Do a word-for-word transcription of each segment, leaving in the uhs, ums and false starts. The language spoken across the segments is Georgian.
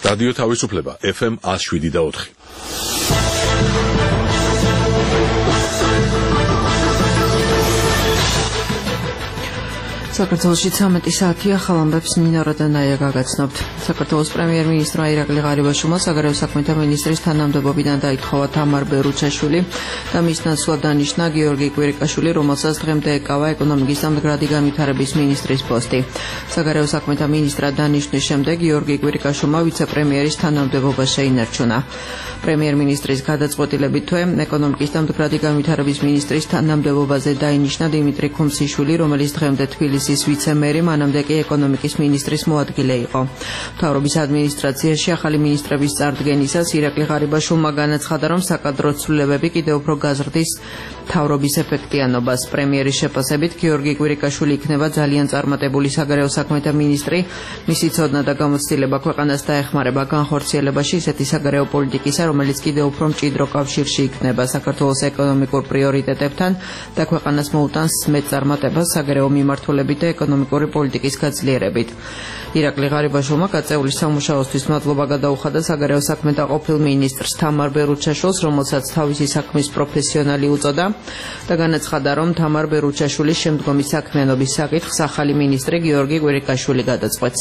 რადიო თავისუფლება ეფ ემ one oh seven და four. საქართველოში ცამეტი საათია, ხალ ამბებს ნინო როდანაია გაგაცნობთ. საქართველოს პრემიერ-მინისტრმა ირაკლი ღარიბაშვილმა საგარეო საქმეთა მინისტრის თანამდებობიდან დაითხოვა თამარ ბერუჩაშვილი და მის ნაცვლად დანიშნა გიორგი კვირიკაშვილი, რომელსაც დღემდე ეკავა ეკონომიკის დამდგრადი განვითარების მინისტრის პოსტი. საგარეო საქმეთა მინისტრად დანიშნვის შემდეგ გიორგი კვირიკაშვილმა ვიცე-პრემიერის თანამდებობა შეინარჩუნა. პრემიერ-მინისტრის გადაწყვეტილებით თვე ეკონომიკის დამდგრადი განვითარების მინისტრის თანამდებობაზე დაინიშნა დიმიტრი ქუმსიშვილი, რომელიც დღემდე თბილისის ვიცე-მერი, მანამდე კი ეკონომიკის მინისტრის მოადგილე იყო. მთავრობის ადმინისტრაციაში ახალი მინისტრების წარდგენისას ირაკლი ღარიბაშვილმა განაცხადა, რომ საკადრო ცვლილებები კიდევ უფრო გაზრდის მთავრობის ეფექტიანობას. პრემიერის შეფასებით გიორგი კვირიკაშვილი იქნება ძალიან წარმატებული საგარეო საქმეთა მინისტრი. მისი ცოდნა და გამოცდილება ქვეყანას დაეხმარება განხორციელებაში ისეთი საგარეო პოლიტიკისა, რომელიც კიდევ უფრო მჭიდრო კავშირში იქნება საქართველოს ეკონომიკურ პრიორიტეტებთან და ქვეყანას მოუტანს მეწარმატებას საგარეო მიმართულებით და ეკონომიკური პოლიტიკის გაძლიერებით. ირაკლი ღარიბაშვილმა გაწეული სამუშაოსთვის მადლობა გადაუხადა საგარეო საქმეთა ყოფილ მინისტრს თამარ ბერუჩაშვილს, რომელსაც თავისი საქმის პროფესიონალი უწოდა და განაცხადა, რომ თამარ ბერუჩაშვილის შემდგომი საქმიანობის საკითხს ახალი მინისტრი გიორგი კვირიკაშვილი გადაწყვეტს.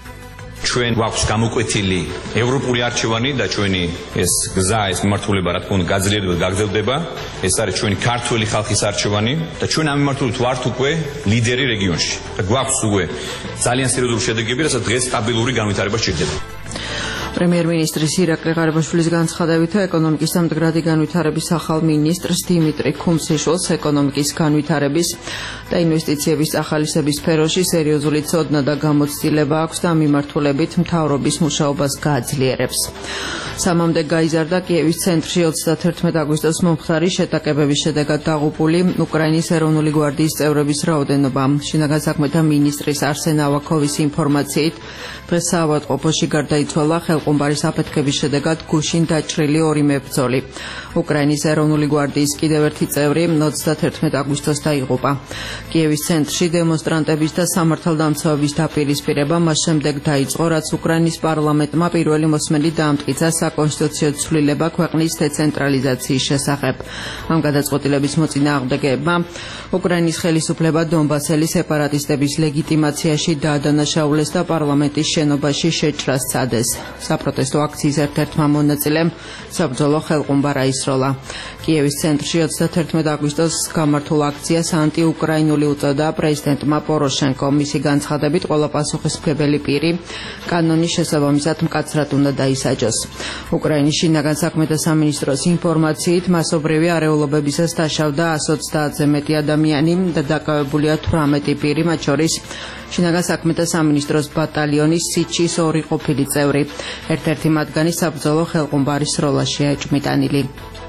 ჩვენ გვაქვს გამოკვეთილი ევროპული არჩევანი და ჩვენი ეს გზა, ეს მიმართულება, რა თქმა უნდა, გაძლიერდება, გაგრძელდება. ეს არის ჩვენი ქართველი ხალხის არჩევანი და ჩვენ ამ მიმართულებით ვართ უკვე ლიდერი რეგიონში. და გვაქვს უკვე ძალიან სერიოზული შედეგები, რასაც დღეს სტაბილური განვითარება სჭირდება. პრემიერ-მინისტრის ირაკლი ღარიბაშვილის განცხადებით, ეკონომიკის დამდგრადი განვითარების ახალ მინისტრს დიმიტრი ქუმსიშვილს ეკონომიკის განვითარების და ინვესტიციების ახალისების სფეროში სერიოზული ცოდნა და გამოცდილება აქვს და მიმართულებით მთავრობის მუშაობას გააძლიერებს. სამამდე გაიზარდა კიევის ცენტრში ოცდაათერთმეტ აგვისტოს მომხდარი შეტაკებების შედეგად დაღუპული უკრაინის ეროვნული გვარდიის წევრების რაოდენობა. შინაგან საქმეთა მინისტრის არსენ ავაქოვის ინფორმაციით, დღეს საავადმყოფოში გარდაიცვალა ხელყუმბარის აფეთქების შედეგად გუშინ დაჭრილი ორი მებრძოლი. უკრაინის ეროვნული გვარდიის კიდევ ერთი წევრი ოცდაათერთმეტ აგვისტოს დაიღუპა. კიევის ცენტრში დემონსტრანტების და სამართალდამცავების დაპირისპირება მას შემდეგ დაიწყო, რაც უკრაინის პარლამენტმა პირველი მოსმენით დაამტკიცა საკონსტიტუციო ცვლილება ქვეყნის დეცენტრალიზაციის შესახებ. ამ გადაწყვეტილების მოწინააღმდეგეებმა უკრაინის ხელისუფლება დონბასელი სეპარატისტების ლეგიტიმაციაში დაადანაშაულეს და პარლამენტის შენობაში შეჭრას სცადეს. საპროტესტო აქციის ერთ-ერთმა მონაწილემ საბრძოლო ხელყუმბა რაისროლა. კიევის ცენტრში ოცდაათერთმეტ აგვისტოს გამართულ აქციას ანტიუკრაინული უწოდა პრეზიდენტმა პოროშენკო. მისი განცხადებით, ყველა პასუხისმგებელი პირი კანონის შესაბამისად მკაცრად უნდა დაისაჯოს. უკრაინის შინაგან საქმეთა სამინისტროს ინფორმაციით, მასობრივი არეულობებისას დაშავდა one hundred twenty-ზე მეტი ადამიანი და დაკავებულია თვრამეტი პირი, მათ შორის შინაგან საქმეთა სამინისტროს ბატალიონის სიჩის ორი ყოფილი წევრი. ერთ-ერთი მათგანი საბრძოლო ხელყუმბარის როლაშია ეჭვმიტანილი.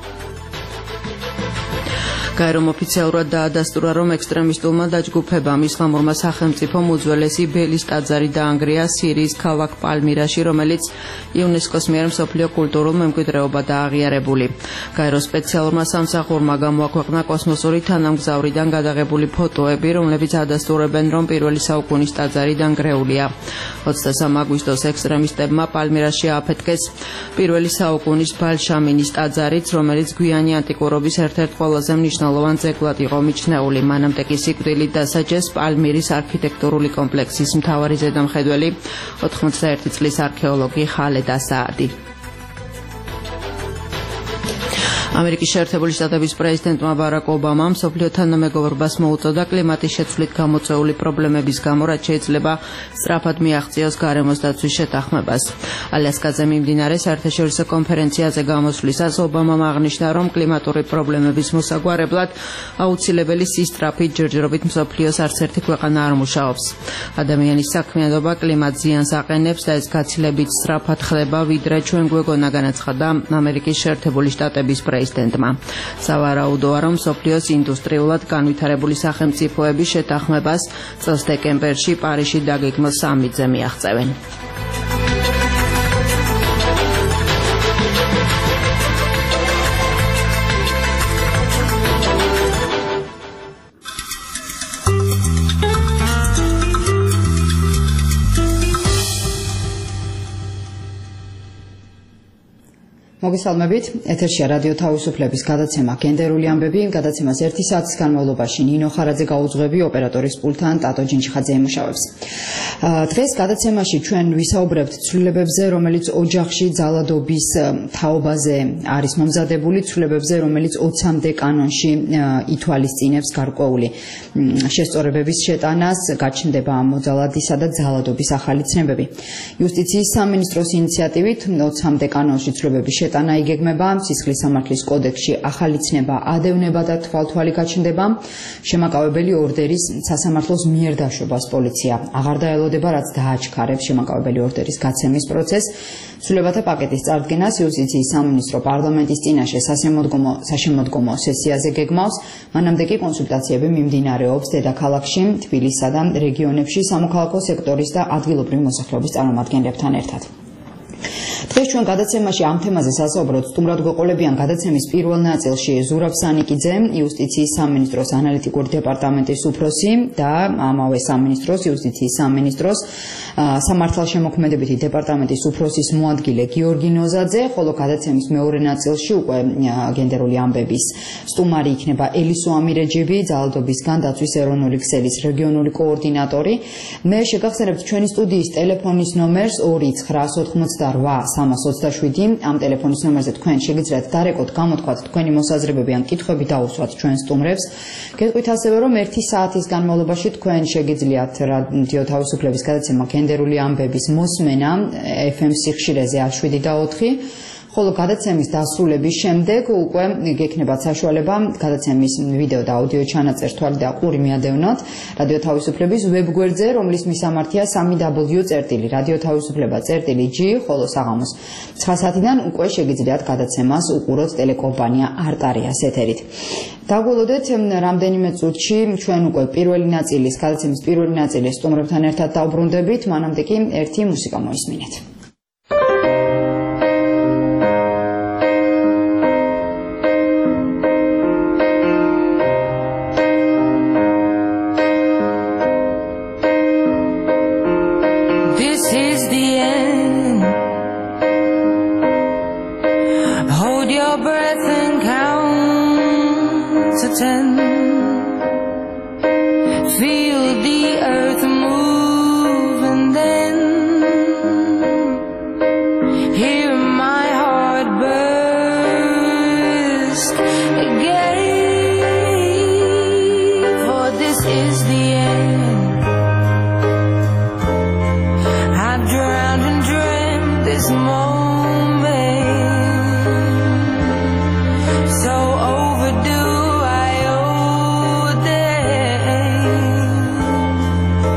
გაერომ ოფიციალურად დაადასტურა, რომ ექსტრემისტულმა დაჯგუფებამ ისლამურმა სახელმწიფომ უძველესი ბელის ტაძარი დაანგრია სირიის ქალაქ პალმირაში, რომელიც იუნესკოს მიერ მსოფლიო კულტურულ მემკვიდრეობად აღიარებული. გაერო სპეციალურმა სამსახურმა გამოაქვეყნა კოსმოსური თანამგზავრიდან გადაღებული ფოტოები, რომლებიც ადასტურებენ, რომ პირველი საუკუნის ტაძარი დანგრეულია. ოცდასამი აგვისტოს ექსტრემისტებმა პალმირაში ააფეთქეს პირველი საუკუნის ბალშამინის ტაძარიც, რომელიც გვიანი ანტიკურობის ერთ-ერთ ყველაზე მნიშვნელოვან ძეგლად იყო მიჩნეული. მანამდე კი სიკვდილით დასაჯეს პალმირის არქიტექტურული კომპლექსის მთავარი ზედამხედველი ოთხმოცდაერთი წლის არქეოლოგი ხალედ ასაადი. ამერიკის შეერთებული შტატების პრეზიდენტმა ბარაკ ობამამ მსოფლიო თანამეგობრობას მოუწოდა კლიმატის შეცვლით გამოწვეული პრობლემების გამო, რაც შეიძლება სწრაფად მიაღწიოს გარემოს დაცვის შეთანხმებას. ალასკაზე მიმდინარე საერთაშორისო კონფერენციაზე გამოსვლისას ობამამ აღნიშნა, რომ კლიმატური პრობლემების მოსაგვარებლად აუცილებელი სისწრაფით ჯერჯერობით მსოფლიოს არც ერთი ქვეყანა არ მუშაობს. ადამიანის საქმიანობა კლიმატ ზიანს აყენებს და ეს გაცილებით სწრაფად ხდება, ვიდრე ჩვენ გვეგონა, განაცხადა ამერიკის შეერთებული შტატების პრეზიდენტი. პრეზიდენტმა. სავარაუდოა, რომ მსოფლიოს ინდუსტრიულად განვითარებული სახელმწიფოების შეთანხმებას წელს დეკემბერში პარიზში დაგეგმილ სამიტზე მიაღწევენ. მოგესალმებით. ეთერშია რადიო თავისუფლების გადაცემა გენდერული ამბები. გადაცემას ერთი საათის განმავლობაში ნინო ხარაძე გაუძღვები, ოპერატორის პულტთან ტატო ჯინჩიხაძე ემუშავებს. დღეს გადაცემაში ჩვენ ვისაუბრებთ ცვლილებებზე, რომელიც ოჯახში ძალადობის თაობაზე არის მომზადებული, ცვლილებებზე, რომელიც ოცამდე კანონში ითვალისწინებს გარკვეული შესწორებების შეტანას, გაჩნდება მოძალადისა და ძალადობის ახალი ცნებები. იუსტიციის სამინისტროს ინიციატივით ოცამდე კანონში ცვლილებების შეტანა იგეგმება, სისხლის სამართლის კოდექსში ახალი ცნება ადევნება და თვალთვალი გაჩნდება, შემაკავებელი ორდერის სასამართლოს მიერ დაშვებას პოლიცია აღარ დაელოდება, რაც დააჩქარებს შემაკავებელი ორდერის გაცემის პროცესს. ცვლილებათა პაკეტის წარდგენას იუსტიციის სამინისტრო პარლამენტის წინაშე საშემოდგომო სესიაზე გეგმავს, მანამდე კი კონსულტაციები მიმდინარეობს დედაქალაქში, თბილისსა და რეგიონებში სამოქალაქო სექტორის და ადგილობრივი მოსახლეობის წარმომადგენლებთან ერთად. დღეს ჩვენ გადაცემაში ამ თემაზე სასაუბროთ. სტუმრად გვეყოლებიან გადაცემის პირველ ნაწილში ზურაბ სანიკიძე, იუსტიციის სამინისტროს ანალიტიკური დეპარტამენტის უფროსი და ამავე სამინისტროს, იუსტიციის სამინისტროს სამართალშემოქმედებითი დეპარტამენტის უფროსის მოადგილე გიორგი ნოზაძე, ხოლო გადაცემის მეორე ნაწილში უკვე გენდერული ამბების სტუმარი იქნება ელისო ამირეჯიბი, ძალადობისგან დაცვის ეროვნული ქსელის რეგიონული კოორდინატორი. მე შეგახსენებთ ჩვენი სტუდიის ტელეფონის ნომერს ორი ცხრა ოთხმოცდაოთხ სამას ოცდაშვიდი. ამ ტელეფონის ნომერზე თქვენ შეგიძლიათ დარეკოთ, გამოთქვათ თქვენი მოსაზრებები ან კითხვები დაუსვათ ჩვენ სტუმრებს. გეტყვით ასევე, რომ ერთი საათის განმავლობაში თქვენ შეგიძლიათ რადიო თავისუფლების გადაცემა გენდერული ამბების მოსმენა ეფ ემ სიხშირეზე შვიდი და ოთხი. ხოლო გადაცემის დასრულების შემდეგ უკვე გექნებათ საშუალება გადაცემის ვიდეო და აუდიო ჩანაწერს თვალი და ყური მიადევნოთ რადიო თავისუფლების ვებგვერდზე, რომლის მისამართია სამი დაბლიუ წერტილი რადიო თავისუფლება წერტილი ჯი, ხოლო საღამოს ცხრა საათიდან უკვე შეგიძლიათ გადაცემას უყუროთ ტელეკომპანია არტარიას ეთერით. დაგველოდეთ რამდენიმე წუთში ჩვენ უკვე პირველი ნაწილის გადაცემის პირველი ნაწილის სტუმრებთან ერთად დავბრუნდებით, მანამდე კი ერთი მუსიკა მოისმინეთ. Overdue, I owe them.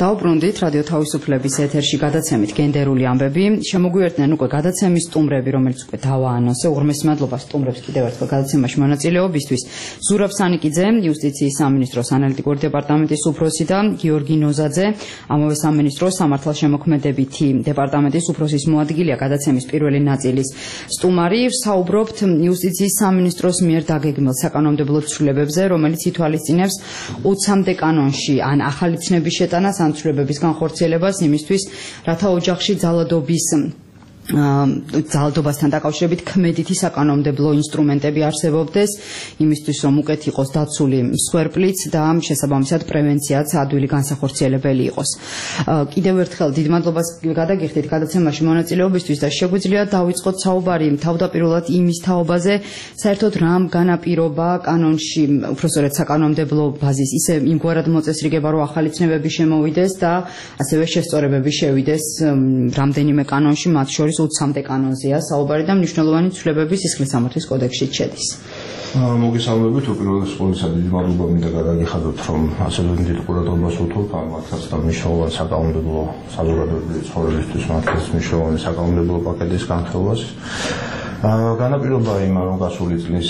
დაუბრუნდით რადიო თავისუფლების ეთერში გადაცემით გენდერული ამბები. Შემოგვიერთდნენ უკვე გადაცემის სტუმრები, რომელიც უკვე დავაანონსე. უღრმესი მადლობა სტუმრებს კიდევ ერთხელ გადაცემაში მონაწილეობისთვის. ზურაბ სანიკიძე, იუსტიციის სამინისტროს ანალიტიკური დეპარტამენტის უფროსი და გიორგი ნოზაძე, ამავე სამინისტროს სამართალშემოქმედებითი დეპარტამენტის უფროსის მოადგილეა გადაცემის პირველი ნაწილის სტუმარი. Საუბრობთ იუსტიციის სამინისტროს მიერ დაგეგმილ საკანონმდებლო ცვლილებებზე, რომელიც ითვალისწინებს ოცამდე კანონში ან ახალი ცნების შეტანას ან ცვლილებების განხორციელებას იმისთვის, რათა ოჯახში ძალადობის ძალადობასთან დაკავშირებით ქმედითი საკანონმდებლო ინსტრუმენტები არსებობდეს, იმისთვის რომ უკეთ იყოს დაცული მსხვერპლიც და შესაბამისად პრევენციაც ადვილი განსახორციელებელი იყოს. Კიდევ ერთხელ დიდ მადლობას გადაგიხდით გადაცემაში მონაწილეობისთვის და შეგვიძლია დავიწყოთ საუბარი თავდაპირველად იმის თაობაზე, საერთოდ რამ განაპირობა კანონში, უпроსტորად საკანონმდებლო ბაზის ისე იმგვარად მოწესრიგება, რომ ახალი ცნებები შემოვიდეს და ასევე შესწორებები შევიდეს რამდენიმე კანონში, მათ შორის ოცამდე კანონზეა საუბარი და მნიშვნელოვანი ცვლილებები სისხლის სამართლის კოდექსში შედის. მოგესალმებით, უპირველეს ყოვლისა დიდი მადლობა მინდა გადაგიხადოთ, რომ ასე დიდ ყურადღებას უთმობთ ამათაც და მნიშვნელოვანი საკანონმდებლო საზოგადოებრივი ცხოვრებისთვის მართლაც მნიშვნელოვანი საკანონმდებლო პაკეტის განხილვას. განაპირობა იმან, რომ გასული წლის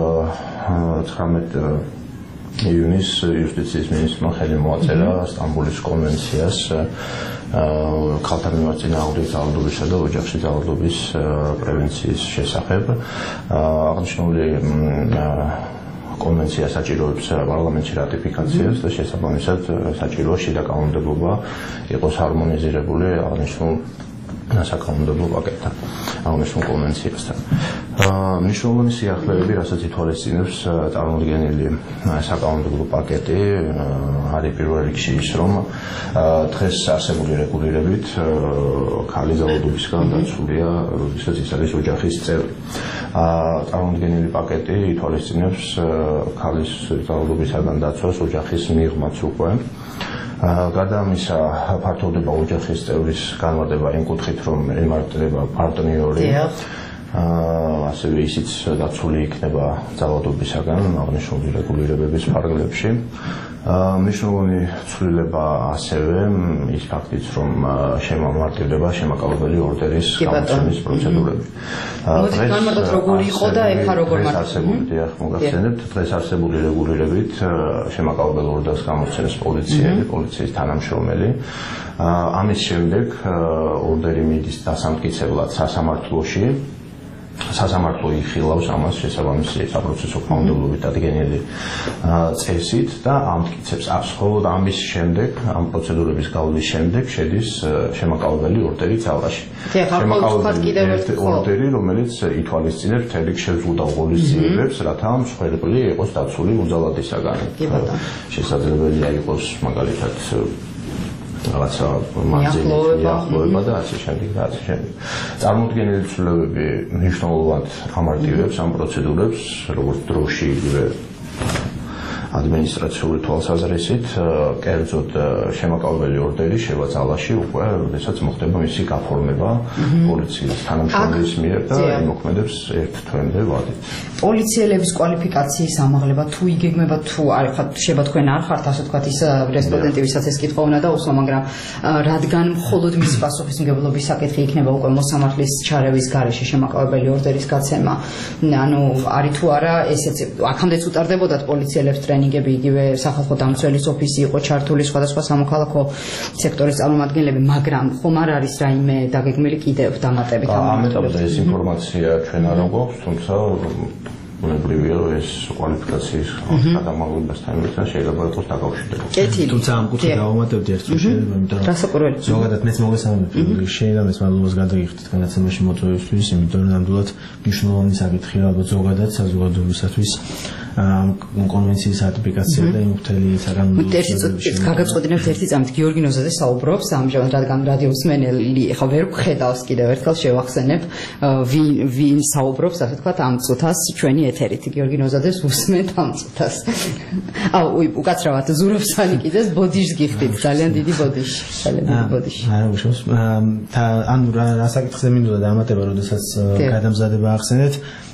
ცხრამეტ იუნის იუსტიციის მინისტრმა ხელი მოაწერა სტამბოლის კონვენციას ქალთა მიმართ წინააღმდეგ ძალადობისა და ოჯახში ძალადობის პრევენციის შესახებ. აღნიშნული კონვენცია საჭიროებს პარლამენტში რატიფიკაციას და შესაბამისად საჭიროა შიდა კანონმდებლობა იყოს ჰარმონიზირებული აღნიშნულ საკანონმდებლო პაკეტთან, აღნიშნულ კონვენციასთან. მნიშვნელოვანი სიახლეები, რასაც ითვალისწინებს წარმოდგენილი საკანონმდებლო პაკეტი, არის პირველ რიგში ის, რომ დღეს არსებული რეგულირებით ქალი ძალადობისგან დაცულია, როდესაც ის არის ოჯახის წევრი. წარმოდგენილი პაკეტი ითვალისწინებს ქალის ძალადობისგან დაცვას ოჯახის მიღმაც უკვე. გარდა ამისა, ფართოვდება ოჯახის წევრის განმარტება იმ კუთხით, რომ ემართება პარტნიორი, ასევე ისიც დაცული იქნება ძალადობისაგან აღნიშნული რეგულირებების ფარგლებში. მნიშვნელოვანი ცვლილება ასევე ის ფაქტიც, რომ შემომარტივდება შემაკავებელი ორდერის გამოცემის პროცედურები. მოდი განმარტოთ როგორი იყო და ეხლა როგორ მოგახსენებთ, დღეს არსებული რეგულირებით შემაკავებელ ორდერს გამოცემს პოლიციელი, პოლიციის თანამშრომელი. ამის შემდეგ ორდერი მიდის დასამტკიცებლად სასამართლოში. სასამართლო იხილავს ამას შესაბამისი საპროცესო კანონმდებლობით დადგენილი წესით და ამტკიცებს ახსოვს ამის შემდეგ, ამ პროცედურების გავლის შემდეგ შედის შემაკავებელი ორდერი ძალაში. შემაკავებელი ორდერი, რომელიც ითვალისწინებს მთელი შეზღუდვა ღონისძიებებს, რათა მსხვერპლი იყოს დაცული უძალადისაგან. შესაძლებელია იყოს მაგალითად რაღაცა მართლობა და ასე შემდეგ და ასე შემდეგ. წარმოდგენილი ცვლილებები მნიშვნელოვნად ამარტივებს ამ პროცედურებს, როგორც დროში, იგივე ადმინისტრაციული თვალსაზრისით, კერძოდ შემაკავებელი ორდერი შევა ძალაში უკვე, როდესაც მოხდება მისი გაფორმება პოლიციის თანამშრომლის მიერ და იმოქმედებს ერთ თვემდე ვადით. პოლიციელების კვალიფიკაციის ამაღლება თუ იგეგმება თუ არ ხართ შეება თქვენ არ ხართ ასე ვთქვათ ის რესპონდენტი, ვისაც ეს კითხვა უნდა დაუსვა, მაგრამ რადგან მხოლოდ მის პასუხისმგებლობის საკითხი იქნება უკვე მოსამართლის ჩარევის გარეშე შემაკავებელი ორდერის გაცემა, ანუ არის თუ არა ესეც აქამდეც უტარდებოდათ პოლიციელებს ტრენინგები, იგივე სახალხო დამცველის ოფისი იყო ჩართული სხვადასხვა სამოქალაქო სექტორის წარმომადგენლები, მაგრამ ხომ არ არის რაიმე დაგეგმილი კიდევ დამატებით ამ ეტაპზე ეს ინფორმაცია ჩვენ არ გვაქვს, თუმცა უნებრივია რომ ეს კვალიფიკაციის გადამაღლებასთან ერთად შეიძლება იყოს დაკავშირებული. თუმცა ამ კუთხით დავამატებდი ერთ შეიძლება, იმიტომ რომ ზოგადად მეც მოგესალმებით, შეიძლება მეც მადლობას გადაგიხდით განაცემაში მოწვევისთვის, იმიტომ რომ ნამდვილად მნიშვნელოვანი საკითხია ალბათ ზოგადად საზოგადოებისათვის ამ კონვენციის რატიფიკაცია და იმ მთელი საკანონმდებლო გაგაწყობინებთ ერთი წამით გიორგი ნოზაძე საუბრობს ამჟამად, რადგან რადიოს მსმენელი ახლა ვერ გხედავს კიდევ ერთხელ შევახსენებ ვინ ვინ საუბრობს ასე ვთქვათ ამ წუთას ჩვენი ეთერით. გიორგი ნოზაძეს უსმენთ ამ წუთას. აუ, უკაცრავად ზურაბ სანიკიძეს ბოდიშს გიხდით, ძალიან დიდი ბოდიში, ძალიან დიდი ბოდიში. არა, უშავს. ანუ რა საკითხზე მინდოდა დამატება, როდესაც გადამზადება ახსენეთ.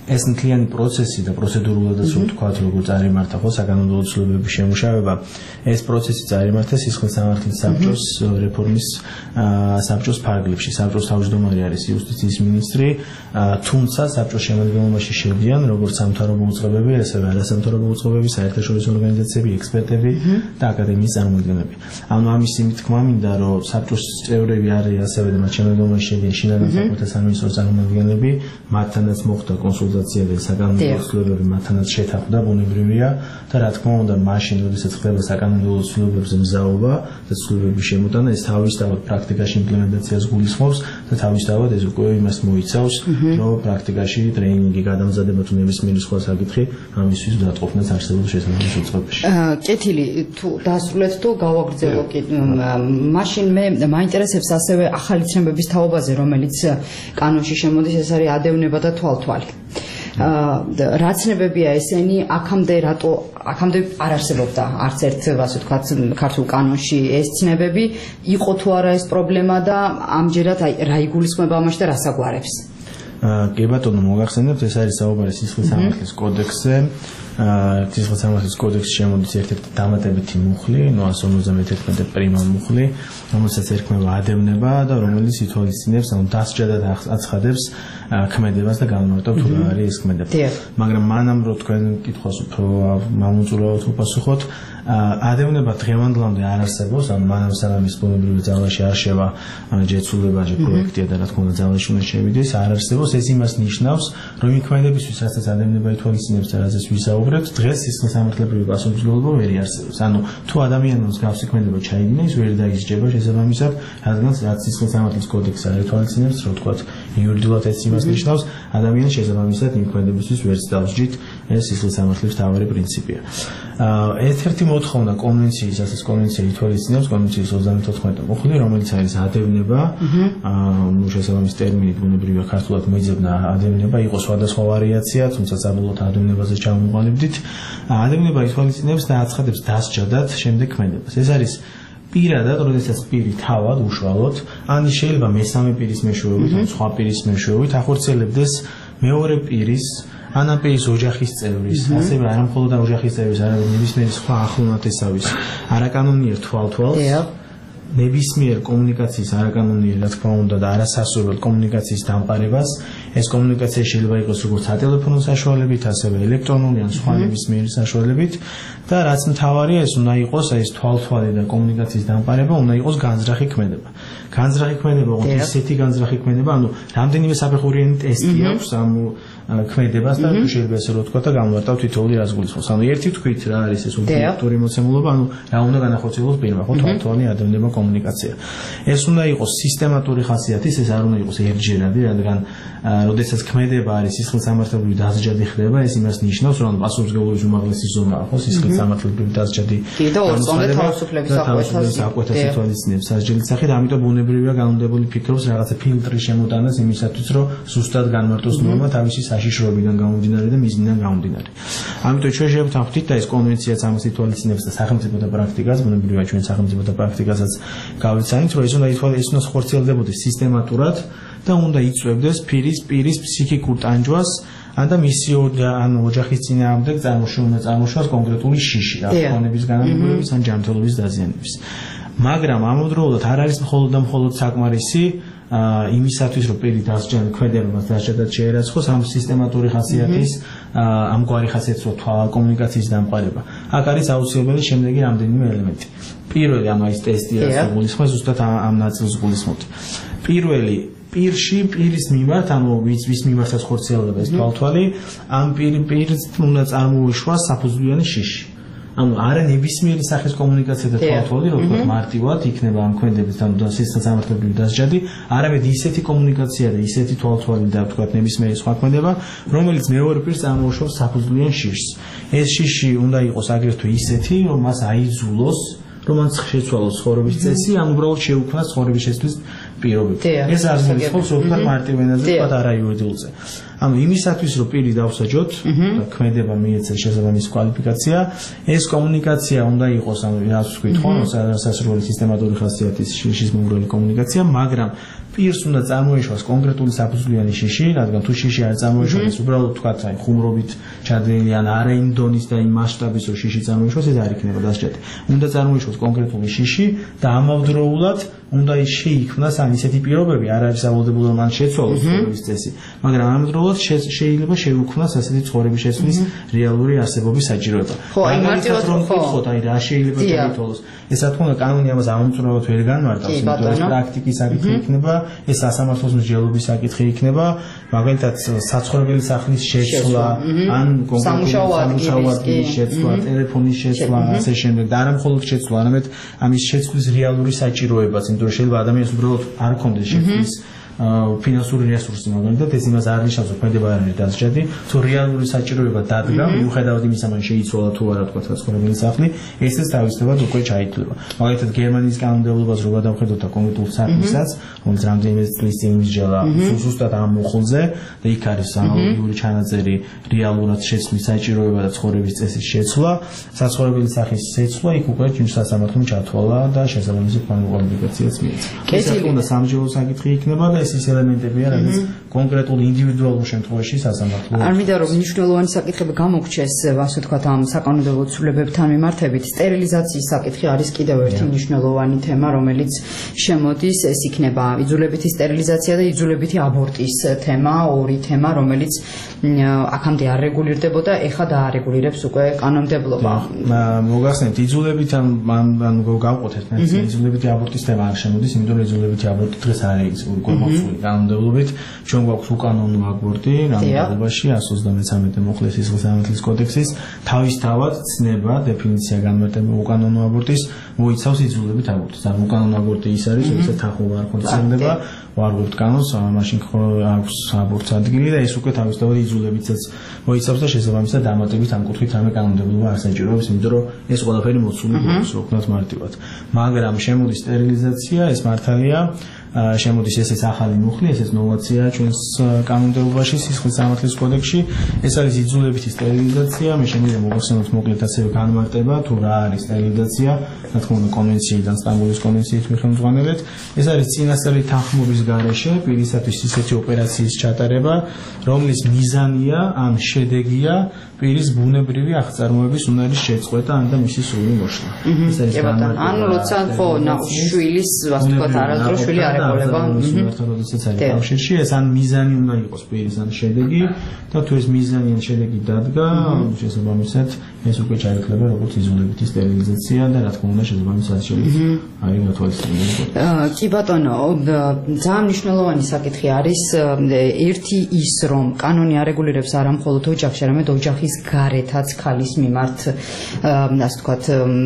ეს მთლიანი პროცესი და პროცედურულადაც ვთქვათ, როგორ წარიმართა ხო საკანონმდებლო ცვლილებების შემუშავება, ეს პროცესი წარიმართა სისხლის სამართლის საბჭოს რეფორმის საბჭოს ფარგლებში. საბჭოს თავმჯდომარე არის იუსტიციის მინისტრი, თუმცა საბჭოს შემადგენლობაში შედიან როგორც სამთავრობო უწყებები, ასევე არასამთავრობო უწყებები, საერთაშორისო ორგანიზაციები, ექსპერტები და აკადემიის წარმომადგენლები. ანუ ამის იმით თქმა მინდა, რომ საბჭოს წევრები არის ასევე და მათ შემადგენლობაში შედიან შინაგან საქმეთა სამინისტროს წარმომადგენლები, მათთანაც მოხდა კონსულტაცია და საკანონმდებლო ცვლილებები მათთანაც შეთანხმდა, ბუნებრივია და რა თქმა უნდა, მაშინ, როდესაც ხდება საკანონმდებლო ცვლილებებზე მზაობა და ცვლილებების შემოტანა, ეს თავისთავად პრაქტიკაში იმპლემენტაციას გულისხმობს და თავისთავად ეს უკვე იმას მოიცავს, რომ პრაქტიკაში ტრეინინგი, გადამზადება თუ ნებისმიერი სხვა საკითხი ამისთვის დატყოფნაც არსებობს შესაძლებელი უწყებაში. კეთილი, თუ დაასრულეთ თუ გავაგრძელო კი, მაშინ მე მაინტერესებს ასევე ახალი ცნებების თაობაზე, რომელიც კანონში შემოდის, ეს არის ადევნება და თვალთვალი. რა ცნებებია ესენი, აქამდე რატო აქამდე არ არსებობდა არც ერთ, ასე ვთქვათ, ქართულ კანონში ეს ცნებები, იყო თუ არა ეს პრობლემა და ამჯერად რა იგულისხმება ამაში და რას აგვარებს? კი ბატონო, მოგახსენებთ, ეს არის საუბარი სისხლის სამართლის კოდექსზე. სისხლის სამართლის კოდექსში შემოდის ერთ-ერთი დამატებითი მუხლი, ნუ ასი ორმოცდამეთერთმეტე პრიმა მუხლი, რომელსაც ერქმევა ადევნება და რომელიც ითვალისწინებს, ანუ დასჯადად აცხადებს ქმედებას და განმარტავს თუ რა არის ეს ქმედება. მაგრამ მანამ რო თქვენ კითხვას უფრო მამოწურავად უპასუხოთ, ადევნება დღევანდლამდე არ არსებობს, ანუ მანამ სანამ ის ბუნებრივი ძალაში არ შევა ჯეცულება, პროექტია და რა თქმა უნდა ძალაში უნდა შევიდეს, არ არსებობს. ეს იმას ნიშნავს, რომ იმ ქმედებისთვის, რასაც ადევნება ითვალისწინებს და რაზეც ვისაუბრებთ, დღეს სისხლის სამართლებრივი პასუხისმგებლობა ვერ არსებობს. ანუ თუ ადამიანმა მსგავსი ქმედება ჩაიდინა, ის ვერ დაისჯება შესაბამისად, რადგან რაც სისხლის სამართლის კოდექსი არ ითვალისწინებს, რომ თქვათ იურიდიულად ეს იმას ნიშნავს, ადამიანს შესაბამისად იმ ქმედებისთვის ვერც დავსჯით, ეს სისხლის სამართლის მთავარი პრინციპია. ერთ-ერთი მოთხოვნა კონვენციის, ასეთ კონვენცია ითვალისწინებს, კონვენციის ოცდამეთოთხმეტე მუხლი, რომელიც არის ადევნება, ნუ შესაბამის ტერმინით ბუნებრივია ქართულად მოიძებნა ადევნება, იყო სხვადასხვა ვარიაცია, თუმცა საბოლოოდ ადევნებაზე ჩავმოყალიბდით. ადევნება ითვალისწინებს და აცხადებს დასჯადად შემდეგ ქმედებას. ეს არის პირადად, როდესაც პირი თავად უშუალოდ, ან შეიძლება მესამე პირის მეშვეობით, ან სხვა პირის მეშვეობით ახორციელებდეს მეორე პირის ან ამ პირის ოჯახის წევრის, ასევე არა მხოლოდ ოჯახის წევრის, არამედ ნებისმიერი სხვა ახლო ნათესავის არაკანონიერ თვალთვალს, ნებისმიერ კომუნიკაციის არაკანონიერ, რა თქმა უნდა, და არასასურველ კომუნიკაციის დამყარებას. ეს კომუნიკაცია შეიძლება იყოს როგორც სატელეფონო საშუალებით, ასევე ელექტრონული ან სხვა ნებისმიერი საშუალებით და რაც მთავარია, ეს უნდა იყოს, ეს თვალთვალი და კომუნიკაციის დამყარება უნდა იყოს განზრახი ქმედება. განზრახი ქმედება, ოღონდ ისეთი განზრახი ქმედება, ანუ რამდენიმე საფეხურიანი ტესტი აქვს ამ ქმედებას და შეიძლება ესე რომ ვთქვა და გამოვარტავ თითოეული რას გულისხმობს. ანუ ერთი თქვით რა არის ეს ობიექტური მოცემულობა, ანუ რა უნდა განახორციელოს პირმა, ხო, თვალთვალი ადევნება კომუნიკაცია. ეს უნდა იყოს სისტემატური ხასიათის, ეს არ უნდა იყოს ერთჯერადი, რადგან როდესაც ქმედება არის სისხლის სამართლებრივი დასჯადი ხდება, ეს იმას ნიშნავს, რომ პასუხისმგებლობის უმაღლესი ზონაა, ხო, სისხლის სამართლებრივი დასჯადი. და ორწონდე თავისუფლების საკვეთას ითვალისწინებს სასჯელის სახით, ამიტომ ბუნებრივია განმდებელი ფიქრობს რაღაცა ფილტრის შემოტანას იმისათვის, რომ ზუსტად განმარტოს ნორმა თავისი საშიშროებიდან გამომდინარე და მიზნიდან გამომდინარე. ამიტომ ჩვენ შევთანხმდით და ეს კონვენციაც ამას ითვალისწინებს და სახელმწიფო და პრაქტიკას, ბუნებრივია ჩვენ სახელმწიფო და პრაქტიკასაც გავიცანით, რომ ეს უნდა ითვალისწინოს, ეს უნდა ხორციელდებოდეს სისტემატურად და უნდა იწვევდეს პირის პირის ფსიქიკურ ტანჯვას და მისი ან ოჯახის წინააღმდეგ წარმოშობა უნდა წარმოშოს კონკრეტული შიში, რახონების განადგურების ან ჯანმრთელობის დაზიანების. მაგრამ ამავდროულად არ არის მხოლოდ და მხოლოდ საკმარისი იმისათვის, რომ პირი დასჯადი ქმედებებას დასჯადად შეერაცხოს, ამ სისტემატური ხასიათის, ამგვარი ხასიათის კომუნიკაციის დამყარება. აქ არის აუცილებელი შემდეგი რამდენიმე ელემენტი. პირველი, ანუ ის ტესტი, რაც გულისხმობს, ზუსტად ამ ნაწილს გულისხმობს. პირველი პირში, პირის მიმართ, ანუ ვის ვის მიმართაც ხორციელდება ეს თვალთვალი, ამ პირს უნდა წარმოუშვა საფუძვლიანი შიში. ანუ არა ნებისმიერი სახის კომუნიკაცია და თვალთვალი, რომ თქვა მარტივად იქნება ამ ქმედების და სისხლის სამართლებრივი დასჯადი, არამედ ისეთი კომუნიკაცია და ისეთი თვალთვალი და თქვა ნებისმიერი სხვა ქმედება, რომელიც მეორე პირს წარმოუშვავს საფუძვლიან შიშს. ეს შიში უნდა იყოს აგრეთვე ისეთი, რომ მას აიძულოს, რომ მან შეცვალოს ცხოვრების წესი, ან უბრალოდ შეუქმნას ცხოვრების შესწვლის პირობები. ეს არ გულისხმობს, რომ თქვა მარტივ ენაზე თქვა არა იურიდიულზე. ანუ იმისათვის, რომ პირი დავსაჯოთ და ქმედება მიეცეს შესაბამისი კვალიფიკაცია, ეს კომუნიკაცია უნდა იყოს, ანუ რაც ვთქვით, ხო, სასურველი სისტემატური ხასიათის შიშის მომგვრელი კომუნიკაცია, მაგრამ პირს უნდა წარმოეშვას კონკრეტული საფუძვლიანი შიში, რადგან თუ შიში არ წარმოეშვას, უბრალოდ თქვათ, აი ხუმრობით ჩადენილი ან არა იმ დონის და იმ მასშტაბის რო შიში წარმოეშვას, ეს არ იქნება დასჭეთი. უნდა წარმოეშვას კონკრეტული შიში და ამავდროულად უნდა ის შეიქმნას ან ისეთი პირობები, არ არის სავალდებულო რომ მან შეცვალოს ცხოვრების წესი, მაგრამ ამავდროულად შეიძლება შეუქმნას ასეთი ცხოვრების შეცვლის რეალური არსებობის საჭიროება. ხო, აი მარტივად რომ ვკითხოთ, აი რა შეიძლება გაითვალოს. ეს რა თქმა უნდა კანონი ამას ამომწურავად ვერ განმარტავს, იმიტომ რომ პრაქტიკის საკითხი იქნება, ეს სასამართლოს მსჯელობის საკითხი იქნება, მაგალითად საცხოვრებელი სახლის შეცვლა, ან კონკრეტული სამუშაო ადგილის შეცვლა, ტელეფონის შეცვლა, ასე შემდეგ და არა მხოლოდ შეცვლა, არამედ ამის შეცვლის რეალური საჭიროებაც, იმიტომ რომ შეიძლება ადამიანს უბრალოდ არ ჰქონდეს შეცვლის ფინანსური რესურსი, მაგალითად ეს იმას არ ნიშნავს, რომ ქმედება არ არის დასჭეთი, თუ რეალური საჭიროება დადგა, მიუხედავად იმისა, რომ შეიცვალა თუ არა თქვა საცხოვრებელი სახლი, ესეც თავისთავად უკვე ჩაითვლება. მაგალითად გერმანიის კანონმდებლობას რო გადავხედოთ და კონკრეტულ საქმესაც, რომელიც რამდენიმე წლის წინ მსჯელა ზუსტად ამ მოხელზე და იქ არის ანალოგიური ჩანაწერი რეალურად შეცვლის საჭიროება და ცხოვრების წესის შეცვლა, საცხოვრებელი სახლის შეცვლა, იქ უკვე ჯერ სასამართლომ ჩათვალა და შესაბამისი კვალიფიკაციაც მიეცა. ეს უნდა სამსჯელო საკითხი იქნება და ეს ელემენტებია, რაც კონკრეტულ ინდივიდუალურ შემთხვევაში სასამართლო. არ მინდა რომ მნიშვნელოვანი საკითხები გამოგჩეს, ასე ვთქვათ, ამ საკანონმდებლო ცვლილებებთან მიმართებით. სტერილიზაციის საკითხი არის კიდევ ერთი მნიშვნელოვანი თემა, რომელიც შემოდის, ეს იქნება იძულებითი სტერილიზაცია და იძულებითი აბორტის თემა, ორი თემა, რომელიც აქამდე არ რეგულირდებოდა, ეხლა დაარეგულირებს უკვე კანონმდებლობა. მოგახსენეთ, იძულებით ან ან გავყოთ ერთმანეთს, იძულებითი აბორტის თემა არ შემოდის, იმიტომ რომ იძულებითი აბორტი დღეს არ არის გამოხსული კანონმდებლობით. ჩვენ გვაქვს უკანონო აბორტი კანონმდებლობაში εκατს ოცდამეცამეტე მოხლის სისხლის სამართლის კოდექსის თავისთავად ცნება დეფინიცია განმარტება უკანონო აბორტის მოიცავს იძულებით აბორტს. ან უკანონო აბორტი ის არის, როდესაც თანხმობა არ კონცერნდება ვარგულით კანონს, მაშინ აქვს აბორტს ადგილი და ეს უკვე თავისთავად იძულებითაც მოიცავს და შესაბამისად დამატებით ამ კუთხით რამე კანონმდებლობა არ საჭიროებს, იმიტომ რომ ეს ყველაფერი მოცული გვაქვს, რო ვქნათ მარტივად. მაგრამ შემოდის სტერილიზაცია, ეს მართალია, შემოდის ესეც ახალი მუხლი, ესეც ნოვაციაა ჩვენს კანონმდებლობაში, სისხლის სამართლის კოდექსში. ეს არის იძულებითი სტერილიზაცია, მე შემიძლია მოგახსენოთ მოკლედ ასევე განმარტება, თუ რა არის სტერილიზაცია, რა თქმა უნდა კონვენციიდან, სტამბოლის კონვენციით მიხედვით. ეს არის წინასწარი თანხმობის გარეშე პირისათვის ისეთი ოპერაციის ჩატარება, რომლის მიზანია ან შედეგია პირის ბუნებრივი აღწარმოების უნარის შეწყვეტა ან და მისი სრული მოშლა. ეს არის განმარტება. ანუ როცა ხო შვილის, ასე ვთქვათ, არასდროს შვილი არ ეყოლება. როდესაც არის კავშირში, ეს ან მიზანი უნდა იყოს პირის ან შედეგი და თუ ეს მიზანი ან შედეგი დადგა, შესაბამისად ეს უკვე ჩაითვლება როგორც იძულებითი სტერილიზაცია და რა თქმა უნდა შესაბამისად შეიძლება არის გათვალისწინებული. კი ბატონო, ძალიან მნიშვნელოვანი საკითხი არის ერთი ის, რომ კანონი არეგულირებს არა მხოლოდ ოჯახში, არამედ ოჯახის გარეთაც ქალის მიმართ, ასე ვთქვათ,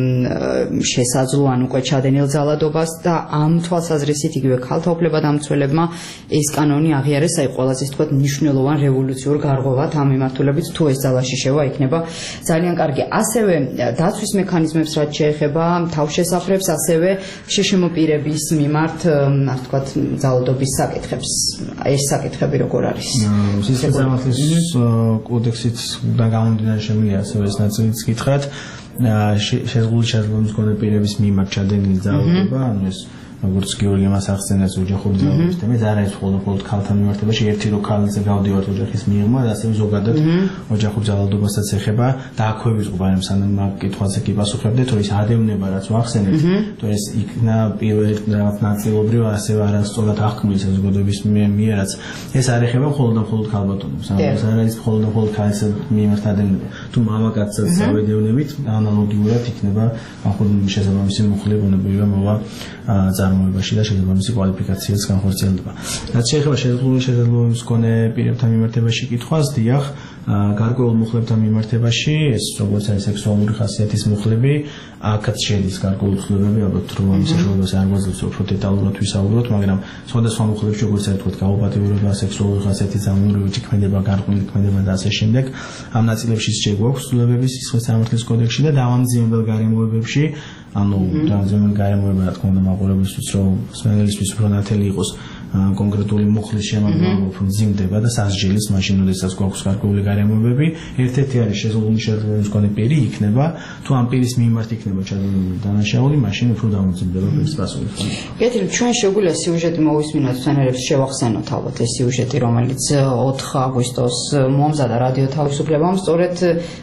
შესაძლო ან უკვე ჩადენილ ძალადობას და ამ თვალსაზრისით იგივე ქალთა უფლებადამცველებმა ეს კანონი აღიარეს, აი ყველაზე ვთქვათ მნიშვნელოვან რევოლუციურ გარღვევად ამ მიმართულებით, თუ ეს ძალაში შევა იქნება ძალიან კარგი. ასევე დაცვის მექანიზმებს რაც შეეხება თავშესაფრებს, ასევე შეშემოპირების მიმართ, ასე ვთქვათ, ძალადობის საკითხებს. ეს საკითხები როგორ არის? სისხლის სამართლის კოდექსით და გამომდინარე შემიძლია ასევე ეს ნაწილიც გითხრათ, შეზღუდული შესაძლებლობის მქონე პირების მიმართ ჩადენილი ძალადობა, ანუ ეს როგორც გიორგი მას ახსენებს ოჯახური ძალადობის თემა, ეს არ არის მხოლოდ ქალთან მიმართებაში, ერთი რო ქალზე გავდივართ ოჯახის მიღმა, ასევე ზოგადად ოჯახურ ძალადობასაც ეხება და აქვე ვიწყობ, ანუ სანამ მაგ კითხვაზე კი პასუხებდეთ, რომ ის ადევნება რაც ვახსენეთ, თუ ეს იქნა პირველ რაღაც ნაწილობრივ ასევე არასწორად აღქმული საზოგადოების მიერაც, ეს არ ეხება მხოლოდ და მხოლოდ ქალბატონებს, ანუ ეს არ არის მხოლოდ და მხოლოდ ქალის მიმართ ადევნება. თუ მამაკაცსაც ავედევნებით, ანალოგიურად იქნება ახლა შესაბამისი მუხლი ბუნებრივია მოვა წარმოებაში და შესაბამისი კვალიფიკაციაც განხორციელდება. რაც შეეხება შეზღუდული შესაძლებლობის მქონე პირებთან მიმართებაში კითხვას, დიახ, გარკვეულ მუხლებთან მიმართებაში, ეს როგორც არის სექსუალური ხასიათის მუხლები, აქაც შედის გარკვეული ცვლილებები, ალბათ რომ ამის საშუალებას არ გვაძლევს უფრო დეტალურად ვისაუბროთ, მაგრამ სხვადასხვა მუხლებში როგორც არის თქვათ გაუპატიურება, სექსუალური ხასიათის ზამნურებითი ქმედება, გარყვნილი ქმედება და ასე შემდეგ, ამ ნაწილებში შეგვაქვს ცვლილებები სისხლის სამართლის კოდექსში და დავამძიმებელ გარემოებებში ანუ რაღაცნაირად გაემოება რა თქმა უნდა მაყურებლისთვის რომ მსმენელისთვის უფრო ნათელი იყოს კონკრეტული მუხლის შემადგენლობა უფრო მძიმდება და სასჯელის მაშინ როდესაც გვაქვს გარკვეული გარემოებები ერთ-ერთი არის შეზღუდული შეხედულების მქონე პირი იქნება თუ ამ პირის მიმართ იქნება ჩადენილი დანაშაული მაშინ უფრო დამოწმდება პირის პასუხი. გეტილი ჩვენ შეგვიძლია სიუჟეტი მოვისმინოთ ფენერებს შევახსენოთ ალბათ ეს სიუჟეტი რომელიც ოთხი აგვისტოს მომზადა რადიო თავისუფლებამ სწორედ